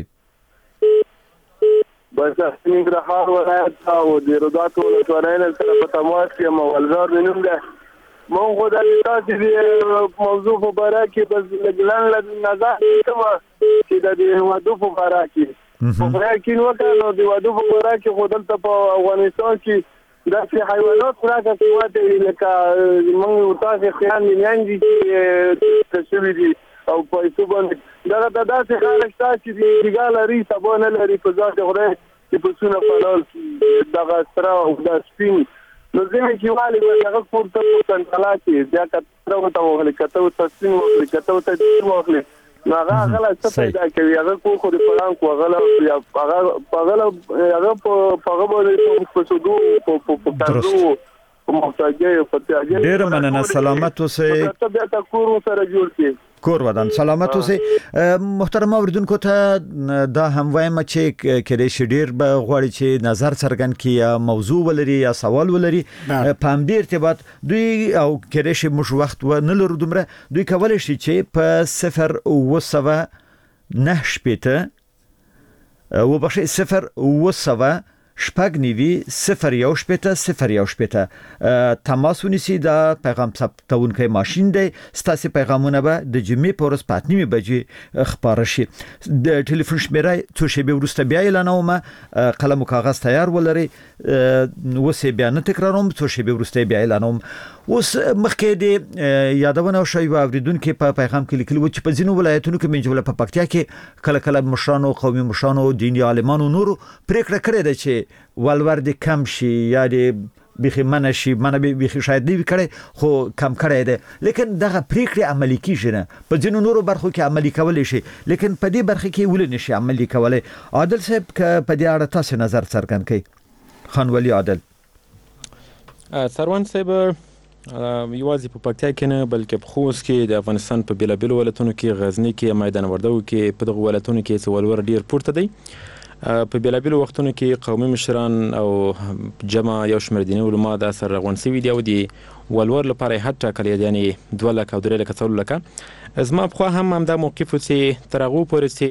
بس ننګرهار ولایت او د روداتو ولسوالۍ سره په تماس کې مولزار نوم ده. مونږ خو د تاسو موضوع په اړه کې بس لګلان نظر کوم چې د وادو په اړه کې په اړه کې نو کانو د وادو په اړه کې خو دلته په افغانستان کې د حیوانات خوراک کوي لکه مونږ تاسو خیال نیانځي چې تشوي دي او پیسو باندې دا داسې خلک چې دیګا لري سبا نه لري په ځای غره چې په څونه فلال دغه سره او د سپین نو ځینې چې والي هغه پورته کنټرول کوي بیا کتره ته وغلي کته او تسلیم وغلي کته او تسلیم وغلي نو هغه غلا څه پیدا کوي هغه خو د پلان کو غلا هغه په باندې په سودو په کارو په محتاجه په تیاجه ډیر مننه. سلامت اوسئ. ته بیا تا کور سره جوړ کی کور ودان. سلامت اوسئ. محترم اوریدونکو ته دا هم وایم چې کله چې ډیر به غواړي چې نظر څرګند کړي یا موضوع ولري یا سوال ولري په هم دې ارتباط دوی او کله چې موږ وخت و نه لرو دومره دوی کولای شي چې په 0 و 9 او بخښي 0 و 7 شپږ نیوي 0180 تماس ونیسي. دا پیغام ثبتونکي ماشين دی. ستاسو پیغامونه به د جمعې په ورځ په 8 بجې خبر شي. د ټلیفون شمیره څو شیبې وروسته بیا اعلانوم. قلم او کاغذ تیار ولرئ. وسې بیان تکراروم څو شیبې وروسته بیا اعلانوم. اوس مخکې د یادونه شوی اوریدونکو په پیغام کې لیکلو چې په ځینو ولایتونو کې منځوله په پکتیا کې کله کله مشرانو قومي مشرانو دیني عالمانو نورو پریکړه کړې ده چې ولور د کم شي یا د بخي منشي بخي شاید دی کړي خو کم کړي ده. لیکن دغه پریکړه عملی کیږي نه. په ځینو نورو برخو کې عملی کول شي لیکن په دې برخه کې ولې نشي عملی کولای. عادل صاحب په دې اړه تاسو نظر څرګند کړئ. خان ولی عادل. سروان صاحب یوازې په پکتیا کې نه بلکې په خوست کې د افغانستان په بیلابیلو ولایتونو کې غزنی کې میدان وردګو کې په دغه ولایتونو کې ولور ډیر پورته دی. په بیلابیلو وختونو کې قومي مشران او جمع یو شمېر دیني علما د اثر رغون سوي دي او د ولور لپاره حتی کله یعنی 2 لک او 3 لک 4 لک زما په خوا هم دا موقف چې ترغو پورې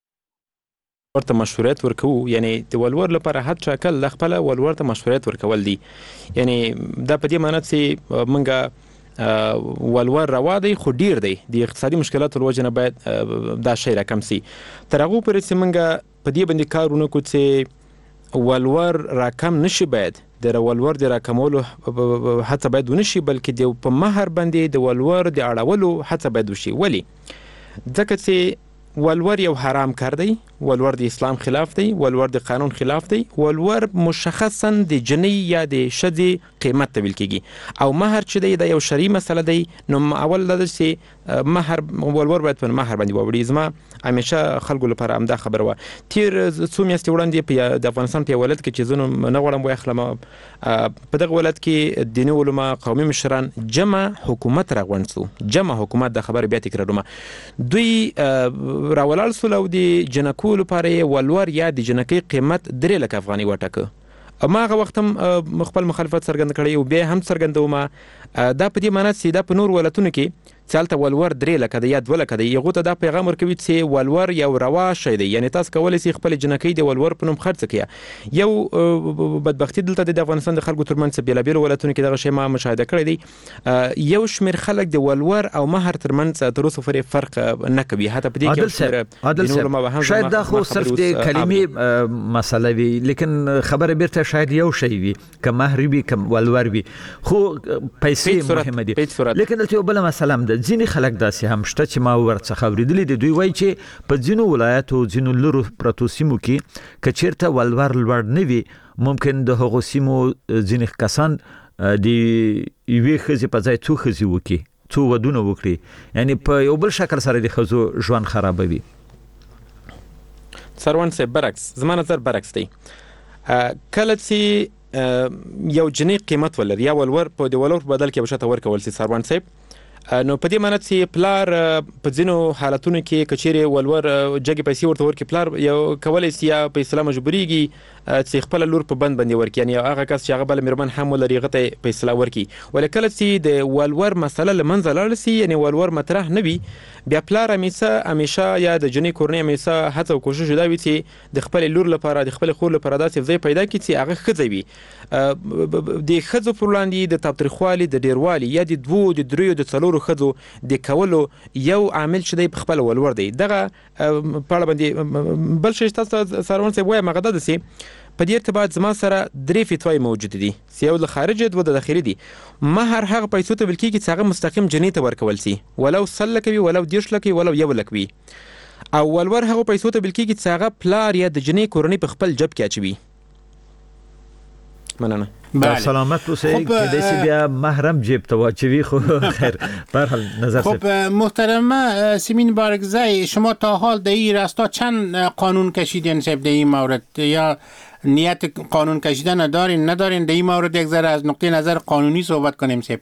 ورته مشورت ورکو یعنی د ولور لپاره حتی کله خپل ولور ته مشورت ورکول دي. یعنی دا په دې معنی چې منګه ولور روا دی خو ډیر دی د اقتصادي مشکلاتو لوجه نه باید دا شی راکم سي. ترغو پورې چې منګه په دې باندې کارونه کو چې ولور راکم نشي باید د ولور د راکمولو هڅه باید ونشي بلکې د په مہر باندې د ولور د اړولو هڅه باید وشي. ولی ځکه چې ولور یو حرام کار دی. ولور د اسلام خلاف دی. ولور د قانون خلاف دی. ولور مشخصا د جنۍ یا د شذې قیمت ته ویل کیږي او مہر چې دی دا یو شرعي مسله دی. نو اول د چې مہر ولور باید په مہر باندې ووړي. زما همیشه خلکو لپاره همدا خبره و. تیر څو میاشتې وړاندې د افغانستان په ولایت کې چې زه نه غواړم وای خلم په دغه ولایت کې دیني علما قومي مشران جمع حکومت راغونډ شو. جمع حکومت د خبره بیا تکراروم. دوی راولال سول او د جنکو لپاره ولور یا د جنکې قیمت 3 لک افغاني وټاکه. ما هغه وخت هم خپل مخالفت څرګند کړی او بیا هم څرګندوم. دا په دې معنی چې دا په نور ولایتونو کې چالت ولور 3 لک د یا 2 لک د یغه ته دا پیغام ورکوي چې ولور یو روا شي دی. یعنی تاسو کولای شئ خپل جنکې د ولور په نوم خرڅ کړئ. یو بدبختی دلته د افغانستان د خلکو ترمنځ بیلابیل ولایتونو کې دغه شی ما مشاهده کړی دی. یو شمیر خلک د ولور او مہر ترمنځ تر اوسه پورې فرق نه کوي. حتی په دې کې شاید دا خو صرف د کلمې مسله وي لیکن خبره بیرته شاید یو شی وي که مہر وي که ولور وي خو پیسې مهمه دي. لیکن دلته بل مسله هم ځینې خلک داسې هم شته چې ما ورڅخه اوریدلي دي. دوی وایي چې په ځینو ولایتو ځینو لرو پرتو سیمو کې که چیرته ولور لوړ نه وي ممکن د هغو سیمو ځینې کسان د یوې ښځې په ځای 2 ښځې وکړي 2 ودونه وکړي. یعنی په یو بل شکل سره د ښځو ژوند خرابوي. سروان صاحب برعکس زما نظر برعکس دی. کله چې یو جنۍ قیمت ولري یا ولور په د ولور په بدل کې بشته ورکول سي سروان صاحب نو په دې معنی چې پلار په ځینو حالتونو کې کچېره ولور جګې پیسې ورته ورکړي پلار یو کولای سي په اسلام مجبوريږي چې خپل لور په بند باندې ورکړي. یعنی هغه کس چې هغه بل مرمن هم ولري غته پیسې ورکړي. ولکه چې د ولور مسله لمنځه لاړ سي یعنی ولور مطرح نه وي بیا پلار همیشه یا د جنۍ کورنۍ همیشه هڅه او کوشش دا وي چې د خپل لور لپاره د خپل خور لپاره داسې ځای پیدا کړي چې هغه ښځه وي. د ښځو پر وړاندې د تاوتریخوالي د ډیروالي یا د 2 د 3 د 4 ښځو د کولو یو عامل چې د خپل ولور دی. دغه په اړه باندې بل شي تاسو سروان صاحب وایي مغه ده سي په دې ارتباط زما سره 3 فتوی موجود دي. یو له خارجه او د داخلي دي. مہر هغه پیسو ته ویل کیږي چې هغه مستقیم جنۍ ته ورکول سي ولو سل کوي ولو 10 لکوي ولو 1 لکوي. او ولور هغه پیسو ته ویل کیږي چې هغه پلار یا د جنۍ کورنۍ په خپل جب کې اچوي. مننه. بله. سلامت اوسئ که دسی بیا محرم جیب تو واچوی خب خیر برحال نظر خب محترمه سیمین بارگزای شما تا حال در این راستا چند قانون کشیدین صاحب در این مورد یا نیت قانون کشیدن ندارین در این مورد یک ذره از نقطه نظر قانونی صحبت کنیم صاحب؟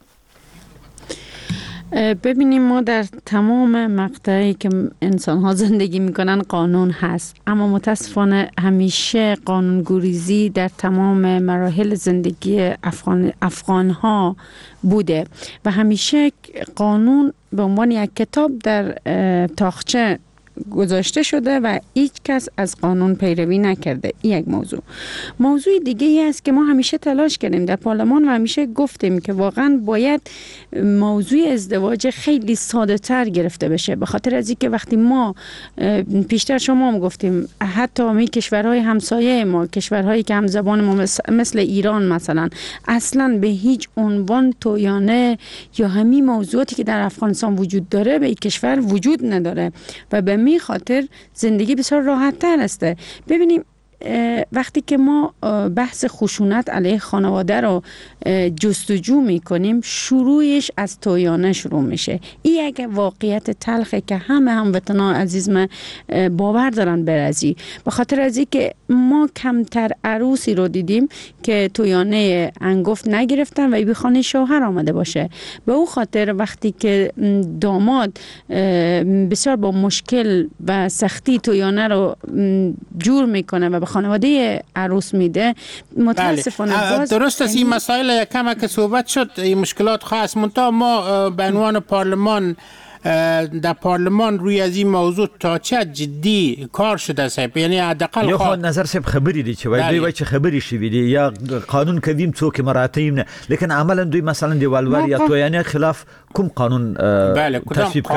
ببینیم ما در تمام مقطعی که انسان ها زندگی میکنن قانون هست اما متاسفانه همیشه قانون گریزی در تمام مراحل زندگی افغان ها بوده و همیشه قانون به عنوان یک کتاب در تاقچه گذاشته شده و هیچ کس از قانون پیروی نکرده. این یک موضوع دیگه ای است که ما همیشه تلاش کردیم در پارلمان و همیشه گفتیم که واقعا باید موضوع ازدواج خیلی ساده تر گرفته بشه، به خاطر از اینکه وقتی ما پیشتر شما هم گفتیم حتی می کشورهای همسایه ما، کشورهایی که هم زبان ما مثل ایران مثلا، اصلا به هیچ عنوان تویانه یا همین موضوعاتی که در افغانستان وجود داره به این کشور وجود نداره و به می خاطر زندگی بسیار راحت تر است. ببینیم وقتی که ما بحث خشونت علیه خانواده رو جستجو میکنیم، شروعش از تویانه شروع میشه. این یک واقعیت تلخه که همه هموطنان عزیز من باور دارن برازی، به خاطر از این که ما کمتر عروسی رو دیدیم که تویانه انگفت نگرفتن و به خانه شوهر آمده باشه. به او خاطر وقتی که داماد بسیار با مشکل و سختی تویانه رو جور میکنه و به خانواده عروس میده، متاسفانه درست است. این مسائل یکم که صحبت شد، این مشکلات خاص منتها ما به عنوان پارلمان در پارلمان روی از این موضوع تا چه جدی کار شده صاحب؟ یعنی حداقل یا خود نظر صاحب خبری دی چې وای چه خبری شوی دی یا قانون کویم څوک مراعاتیم نه، لیکن عملا دوی مثلا دی والور یا تویانه خلاف کوم قانون تصویب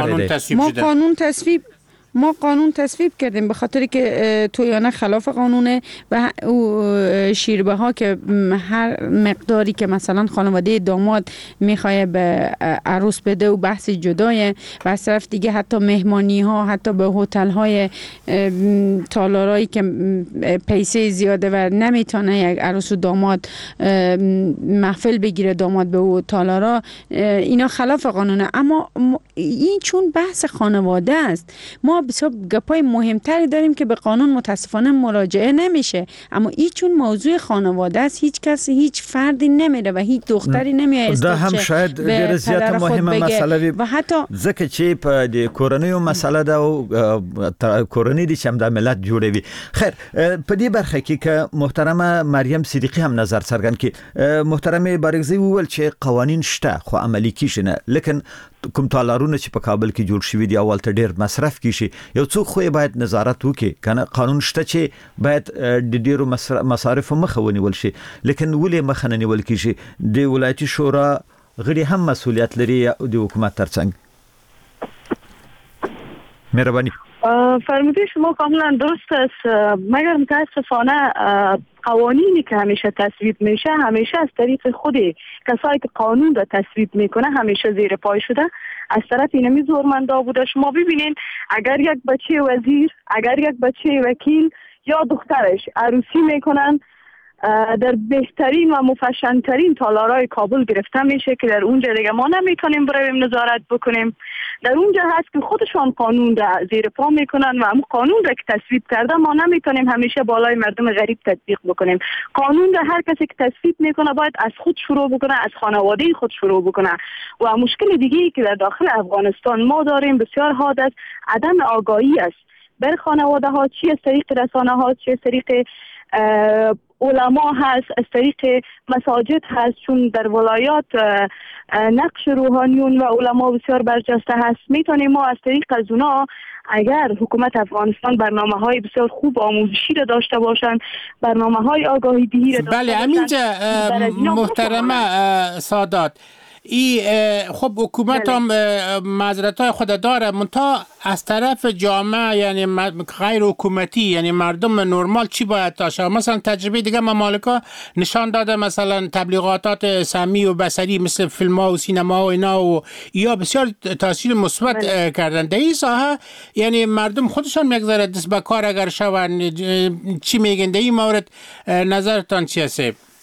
کرده؟ ما قانون تصویب کردیم به خاطر که تویانه خلاف قانونه و شیربه ها که هر مقداری که مثلا خانواده داماد میخواه به عروس بده و بحث جدایه و از طرف دیگه حتی مهمانی ها، حتی به هتل های تالارایی که پیسه زیاده و نمیتونه یک عروس و داماد محفل بگیره داماد به او تالارا، اینا خلاف قانونه. اما این چون بحث خانواده است، ما بسیار گپای مهمتری داریم که به قانون متاسفانه مراجعه نمیشه. اما این چون موضوع خانواده است، هیچ کسی هیچ فردی نمیره و هیچ دختری نمیاد ده هم شاید ډېر زیاته مهمه مسئله و حتی ځکه چې په د کورنۍ مسله ده او کورنۍ دي چې هم د ملت جوړوي. خیر په دې برخه کې که محترمه مریم صدیقی هم نظر څرګند کړي. محترمه بارګزی وویل چې قوانین شته خو عملی کیږي نه، لیکن کوم تالارونه چې په کابل کې جوړ شوي دي اول ته ډېر مصرف کیږي، یو څوک خو باید نظارت وکړي کنه. قانون شته چې باید د ډېرو مصارف مخه ونیول شي، لیکن ولې مخه نه نیول کیږي؟ د ولایتي شورا غړي هم مسؤلیت لري د حکومت ترڅنګ. مهربانی. فرموده شما کاملا درست است، مگر متاسفانه قوانینی که همیشه تصویب میشه همیشه از طریق خود کسایی که قانون را تصویب میکنه همیشه زیر پای شده از طرف اینمی زورمندا بوده. شما ببینین اگر یک بچه وزیر، اگر یک بچه وکیل یا دخترش عروسی میکنن، در بهترین و مفشنترین تالارای کابل گرفته میشه که در اونجا دیگه ما نمیتونیم برویم نظارت بکنیم. در اونجا هست که خودشان قانون را زیر پا میکنن و هم قانون را که تصویب کرده ما نمیتونیم همیشه بالای مردم غریب تطبیق بکنیم. قانون را هر کسی که تصویب میکنه باید از خود شروع بکنه، از خانواده خود شروع بکنه. و مشکل دیگه‌ای که در داخل افغانستان ما داریم بسیار حاد است، عدم آگاهی است بر خانواده ها، چی از طریق رسانه ها، چی از طریق علما هست، از طریق مساجد هست، چون در ولایات نقش روحانیون و علما بسیار برجسته هست. میتونیم ما از طریق از اونا اگر حکومت افغانستان برنامه‌های بسیار خوب آموزشی را داشته باشند، برنامه‌های آگاهی دهی را داشته باشند. بله همینجا محترمه سادات، خب حکومت هم معذرت‌های خود داره، منتها از طرف جامعه یعنی غیر حکومتی یعنی مردم نرمال چی باید داشته؟ مثلا تجربه دیگه ممالک‌ها نشان داده، مثلا تبلیغاتات سمی و بصری مثل فیلم‌ها و سینما و اینا و یا بسیار تاثیر مثبت کردن در این ساحه. یعنی مردم خودشان میگذاره دست به کار اگر شون. چی میگن در این مورد؟ نظرتان چی است؟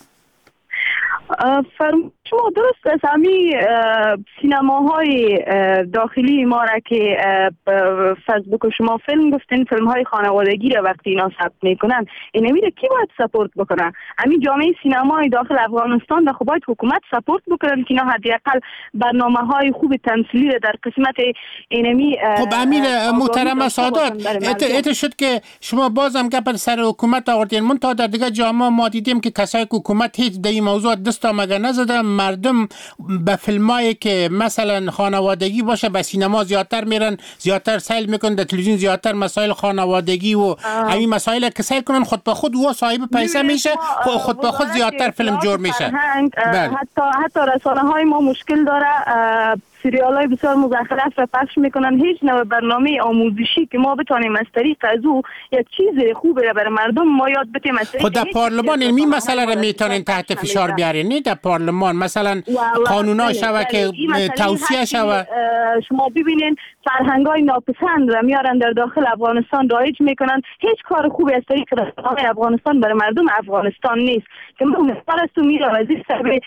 شما درست است، همین سینماهای داخلی ما را که فیسبوک شما فیلم گفتین، فیلم های خانوادگی را وقتی اینا ثبت میکنن این میره کی باید سپورت بکنه؟ همین جامعه سینمای داخل افغانستان دا باید حکومت سپورت بکنن که اینا حداقل برنامه های خوب تمثیلی را در قسمت اینمی. خب امیر محترم سادات، ایت شد که شما بازم گپ سر حکومت آوردین، من تا در دیگه جامعه ما دیدیم که کسای حکومت هیچ در این موضوع دست مگه نزدن، مردم به فیلمایی که مثلا خانوادگی باشه به سینما زیادتر میرن، زیادتر سیل میکنن، در تلویزیون زیادتر مسائل خانوادگی و این مسائل که سیل کنن خود به خود و صاحب پیسه میشه، خود به خود زیادتر فیلم جور میشه. حتی رسانه های ما مشکل داره سریال های بسیار مزخرف را پخش میکنن. هیچ نوع برنامه آموزشی که ما بتانیم از طریق از او یک چیز خوبی را برای مردم ما یاد بدیم از طریق خود در پارلمان این مسئله را میتونین تحت فشار بیارین، نه در پارلمان مثلا قانونا شوه که توصیه شوه. شما ببینین فرهنگ های ناپسند را میارن در داخل افغانستان رایج میکنن. هیچ کار خوبی از طریق رسانه افغانستان برای مردم افغانستان نیست که من مثال است میره وزیر صاحب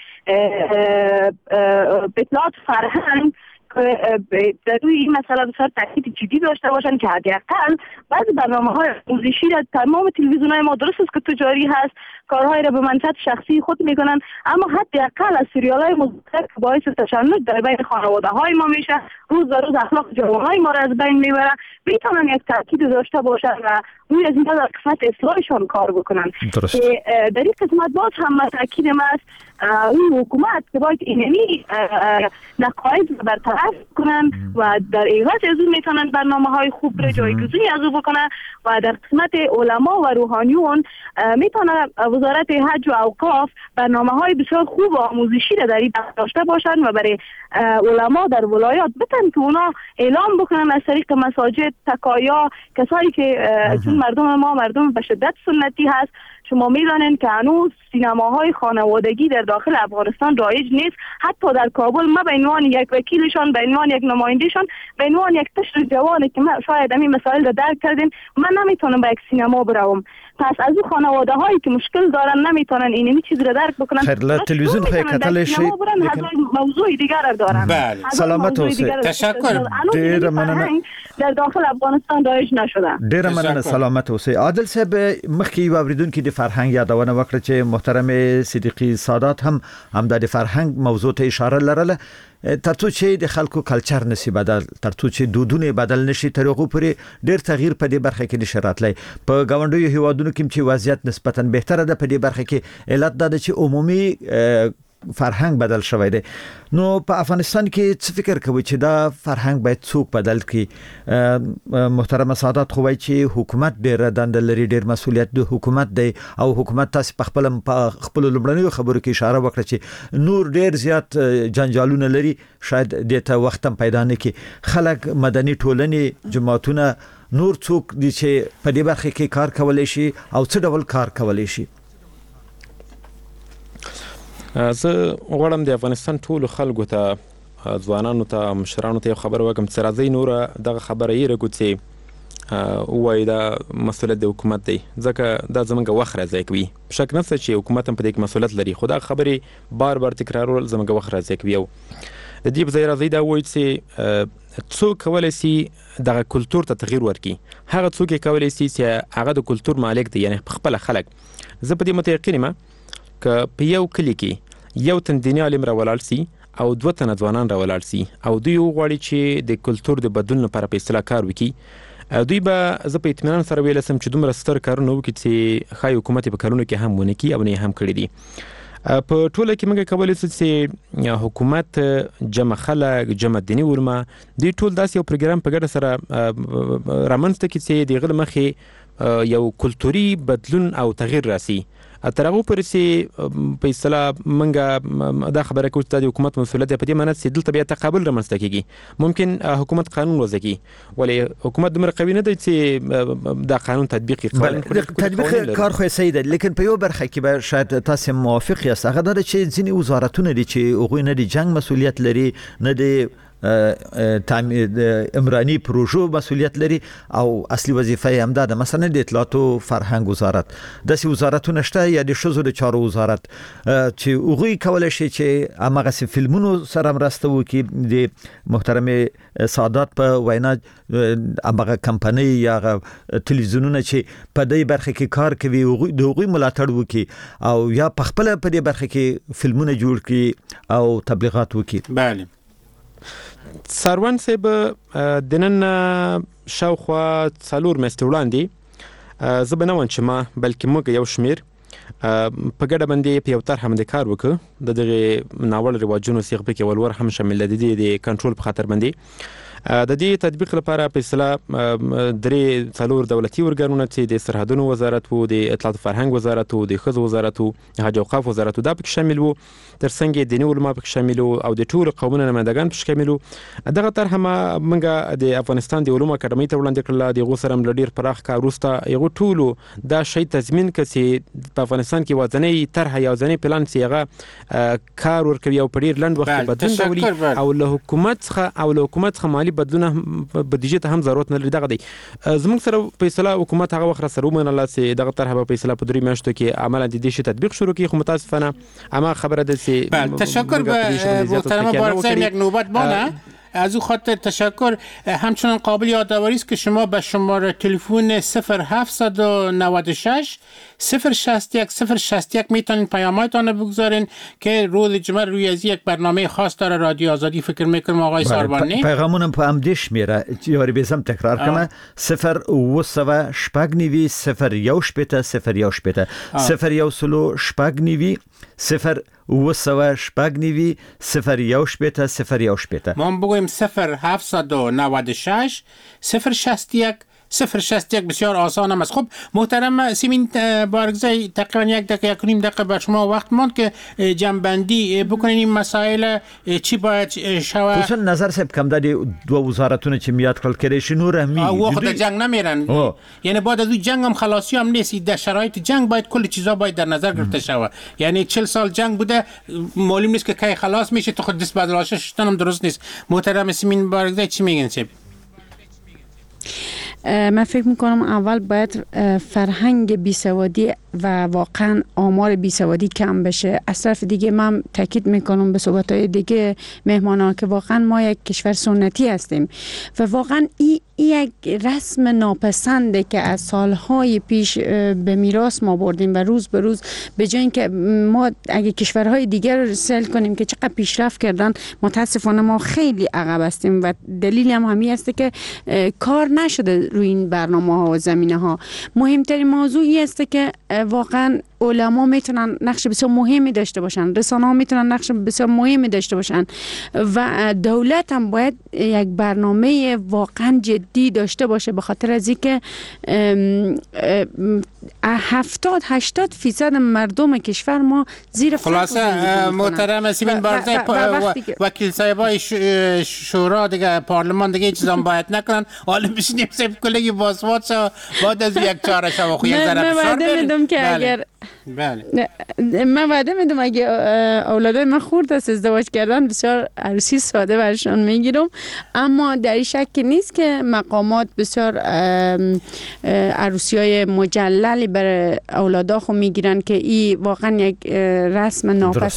اطلاعات فرهنگ در روی این مسئله بسیار تاکید جدی داشته باشن که حداقل بعضی برنامه‌های آموزشی را تمام تلویزیون‌های ما درست است که تجاری هست، کارهای را به منفعت شخصی خود میکنن، اما حداقل از سریال‌های مزخرف که باعث تشنج در بین خانواده‌های ما میشه، روز به روز اخلاق جوانای ما را از بین میبره، میتونن یک تاکید داشته باشن و روی از این در قسمت اصلاحشان کار بکنن. که در این قسمت باز هم تاکید ما است این حکومت که باید اینمی نقایض رو برطرف کنن و در عوض از اون میتونن برنامه‌های خوب را جایگزینی از او بکنن و در قسمت علما و روحانیون میتونن وزارت حج و اوقاف برنامه‌های بسیار خوب و آموزشی را در این داشته باشن و برای علما در ولایات بتن که اونا اعلام بکنن از طریق مساجد، تکایا، کسایی که چون مردم ما مردم به شدت سنتی هست. شما میدانین که هنوز سینماهای خانوادگی در داخل افغانستان رایج نیست. حتی در کابل ما به عنوان یک وکیلشان، به عنوان یک نمایندهشان، به عنوان یک تشر جوانی که ما شاید همین مسائل را درک کردیم، من نمیتونم به یک سینما بروم. پس از اون خانواده هایی که مشکل دارن نمیتونن اینمی چیز را درک بکنن. خیر تلویزیون خیلی کتلش موضوع دیگر دارن. بله. سلامت اوسه. تشکر. ډیر مننه. در داخل افغانستان رایج نشده. ډیر مننه. سلامت اوسه. عادل صاحب مخکې واوریدونکو د فرهنګ یادونه وکړه چې محترم صدیقی سادات هم د فرهنګ موضوع ته اشاره لرله. ترڅو چې د خلکو کلچر نسی بدل، ترڅو چې دودونه بدل نشي، تر هغه پورې ډیر تغییر په دې برخه کې نشي راتلی. په گاونډیو هیوادونو کې چې وضعیت نسبتا بهتره ده، په دې برخه کې علت ده چې عمومي فرهنګ بدل شوی دی. نو په افغانستان کې څه فکر کوي چې دا فرهنګ باید څوک بدل کړي؟ محترم سادات خو وایي چې حکومت ډیر دنده لري، ډیر مسولیت د حکومت دی او حکومت تاسو په خپل لومړنیو خبرو کې اشاره وکړه چې نور ډیر زیات جنجالونه لري، شاید دته وخت هم پیدا نه کړي. خلک مدني ټولنې، جماعتونه، نور څوک دي چې په دې برخه کې کار کولای شي او څه ډول کار کولای شي؟ زه غواړم د افغانستان ټولو خلکو ته، ځوانانو ته، مشرانو ته خبر وکم چې راځي نور دغه خبره یې رګوڅي وای دا مسؤلیت د حکومت دی، ځکه دا زمونږ وخت راځي کوي. شک نشته چې حکومت هم په دې کې مسؤلیت لري، خو دا خبرې بار بار تکرارول زمونږ وخت راځي کوي. او د دې په ځای راځي دا وایي چې څوک کولی شي دغه کلتور ته تغییر ورکړي. هغه څوک کولی شي چې هغه د کلتور مالک دی، یعنی خپل خلک. زه په دې متيقن یم که په یو کلی کې یو تن دیني عالم راولاړ سي او دوه تنه ځوانان راولاړ سي او دوی وغواړي چې د کلتور د بدلون لپاره په اصطلاح کار وکړي، دوی به زه په اطمینان سره ویلی شم چې دومره ستر کارونه وکړي چې ښایي حکومت یې په کارونو کې هم ونه کړي او نه یې هم کړي دي. په ټوله کې موږ کولی شو چې حکومت، جمع خلک، جمع دیني علما، دوی ټول داسې یو پروګرام په ګډه سره رامنځته کړي چې د هغه له مخې یو کلتوري بدلون او تغییر راسي. تر هغه پورې چې په اصطلاح موږ دا خبره کوو چې د حکومت مسؤلیت په دې معنی چې دلته بیا تقابل رامنځته کیږي. ممکن حکومت قانون وضع کړي، ولی حکومت دومره قوي نه دی چې دا قانون تطبیق کړي. تطبیق کار خو صحیح دی، لیکن په یو برخه کې به شاید تاسو موافق یاست. هغه دا چې ځینې وزارتونه دي چې هغوی نه د جنگ مسؤلیت لري، نه د عمرانی پروژو مسؤلیت لري او اصلي وظیفه هم ده. مثلا د اطلاعات او فرهنګ وزارت، داسې وزارتونه شته، یا د ښځو د چارو وزارت چې هغوی کولی شي چې هماغسې فلمونو سره مرسته وکړي. د محترم سادات په وینا هماغه کمپنۍ یا تلویزیونونه چې په دې برخه کې کار کوي د هغوی ملاتړ وکړي او یا په خپله په دې برخه کې فلمونه جوړ کړي او تبلیغات وکړي. بله. سروان صاحب د نن شاوخوا 4 میاشتې وړاندې زه به نه وایم چې ما، بلکې موږ یو شمیر په ګډه باندې په یو طرح باندې کار وکړ د دغه ناول رواجونو صيغه په کې ولور هم شامل دي د کنټرول په خاطر باندې د دې تطبیق لپاره په اصطلاح درې څلور دولتي ورګانونه چې د سرحدونو وزارت وو د اطلاعات فرهنګ وزارت وو د ښځو وزارت وو حج او اوقاف وزارت دا پکې شامل وو ترڅنګ دیني علما پکې شامل وو او د ټولو قومونو نمائندگان پکې شامل وو دغه طرح ما منګه د افغانستان د علومو اکاډمۍ ته وړاندې کړل د غو سره ملډیر پراخ کار وروسته یو ټولو دا شی تضمین کړي په افغانستان کې وځنۍ طرح یا وځنۍ پلان سیغه کار ورکوي او په ډیر لنډ وخت بدلون راولي او له حکومت څخه مالی بدلونه بودیجه ته هم ضرورت نه لري دغه دی زموږ سره په اصطلاح حکومت هغه وخت سره ومنله چې دغه طرح په اصطلاح په 3 میاشتو کې عمل د دې شی تطبیق شروع کړي خو متاسفانه اما خبره ده چې تشکر به محترم بارگزای یک نوبت بانه از او خاطر تشکر. همچنان قابل یادآوری است که شما به شماره تلفن 0796 061 061 میتونید پیام‌هایتان بگذارین که روز جمعه روی از یک برنامه خاص داره رادیو آزادی فکر میکنم آقای ساربانی. پیغامونم په امدیش میره یاری بیزم تکرار کنم 0 شپږ نیوی 0 یو شپته 0 یو شپته 0 یو سلو شپږ نیوی 0 شپږ نیوی 0 یو شپته 0 یو شپته ما بگویم 0796 061 061 بسیار آسان هم است. خب محترم سیمین بارگزای تقریبا یک دقیقه یک نیم دقیقه بر شما وقت ماند که جمع‌بندی بکنین این مسائل چی باید شود. خصوصا نظر صاحب کم دادی دو وزارتونه چې میاد کړل کړي شنو رحمی او خود جنگ نمیرن یعنی بعد از اون جنگ هم خلاصی هم نیست در شرایط جنگ باید کل چیزا باید در نظر گرفته شود. یعنی 40 سال جنگ بوده معلوم نیست که کی خلاص میشه تو خود دست بدلاشش شدن هم درست نیست. محترم سیمین بارگزای چی میگن صاحب؟ من فکر میکنم اول باید فرهنگ بیسوادی و واقعا آمار بیسوادی کم بشه. از طرف دیگه من تاکید میکنم به صحبت‌های دیگه مهمانان که واقعا ما یک کشور سنتی هستیم و واقعا این یک رسم ناپسنده که از سالهای پیش به میراث ما بردیم و روز به روز به جای اینکه ما اگه کشورهای دیگر رو سل کنیم که چقدر پیشرفت کردن متاسفانه ما خیلی عقب هستیم و دلیل هم همین است که کار نشده روی این برنامه‌ها و زمینه‌ها. مهمترین موضوع این است که واقعا علما میتونن نقش بسیار مهمی داشته باشن، رسانه‌ها میتونن نقش بسیار مهمی داشته باشن و دولت هم باید یک برنامه واقعا جدی داشته باشه به خاطر از اینکه 70-80% مردم کشور ما زیر فقر خلاصه محترم سیمین بارگزای وکیل صاحبای شورا دیگه پارلمان دیگه چیزام باید نکنن حالا بشینیم صاحب کلی واسوات بعد از یک چهار شب خو یک ذره فشار بدم که اگر بله من وعده میدم اگه اولادای من خورد است ازدواج کردن بسیار عروسی ساده برشان میگیرم اما در این شک نیست که مقامات بسیار عروسی‌های مجللی برای اولادا خو میگیرن که این واقعا یک رسم ناپسند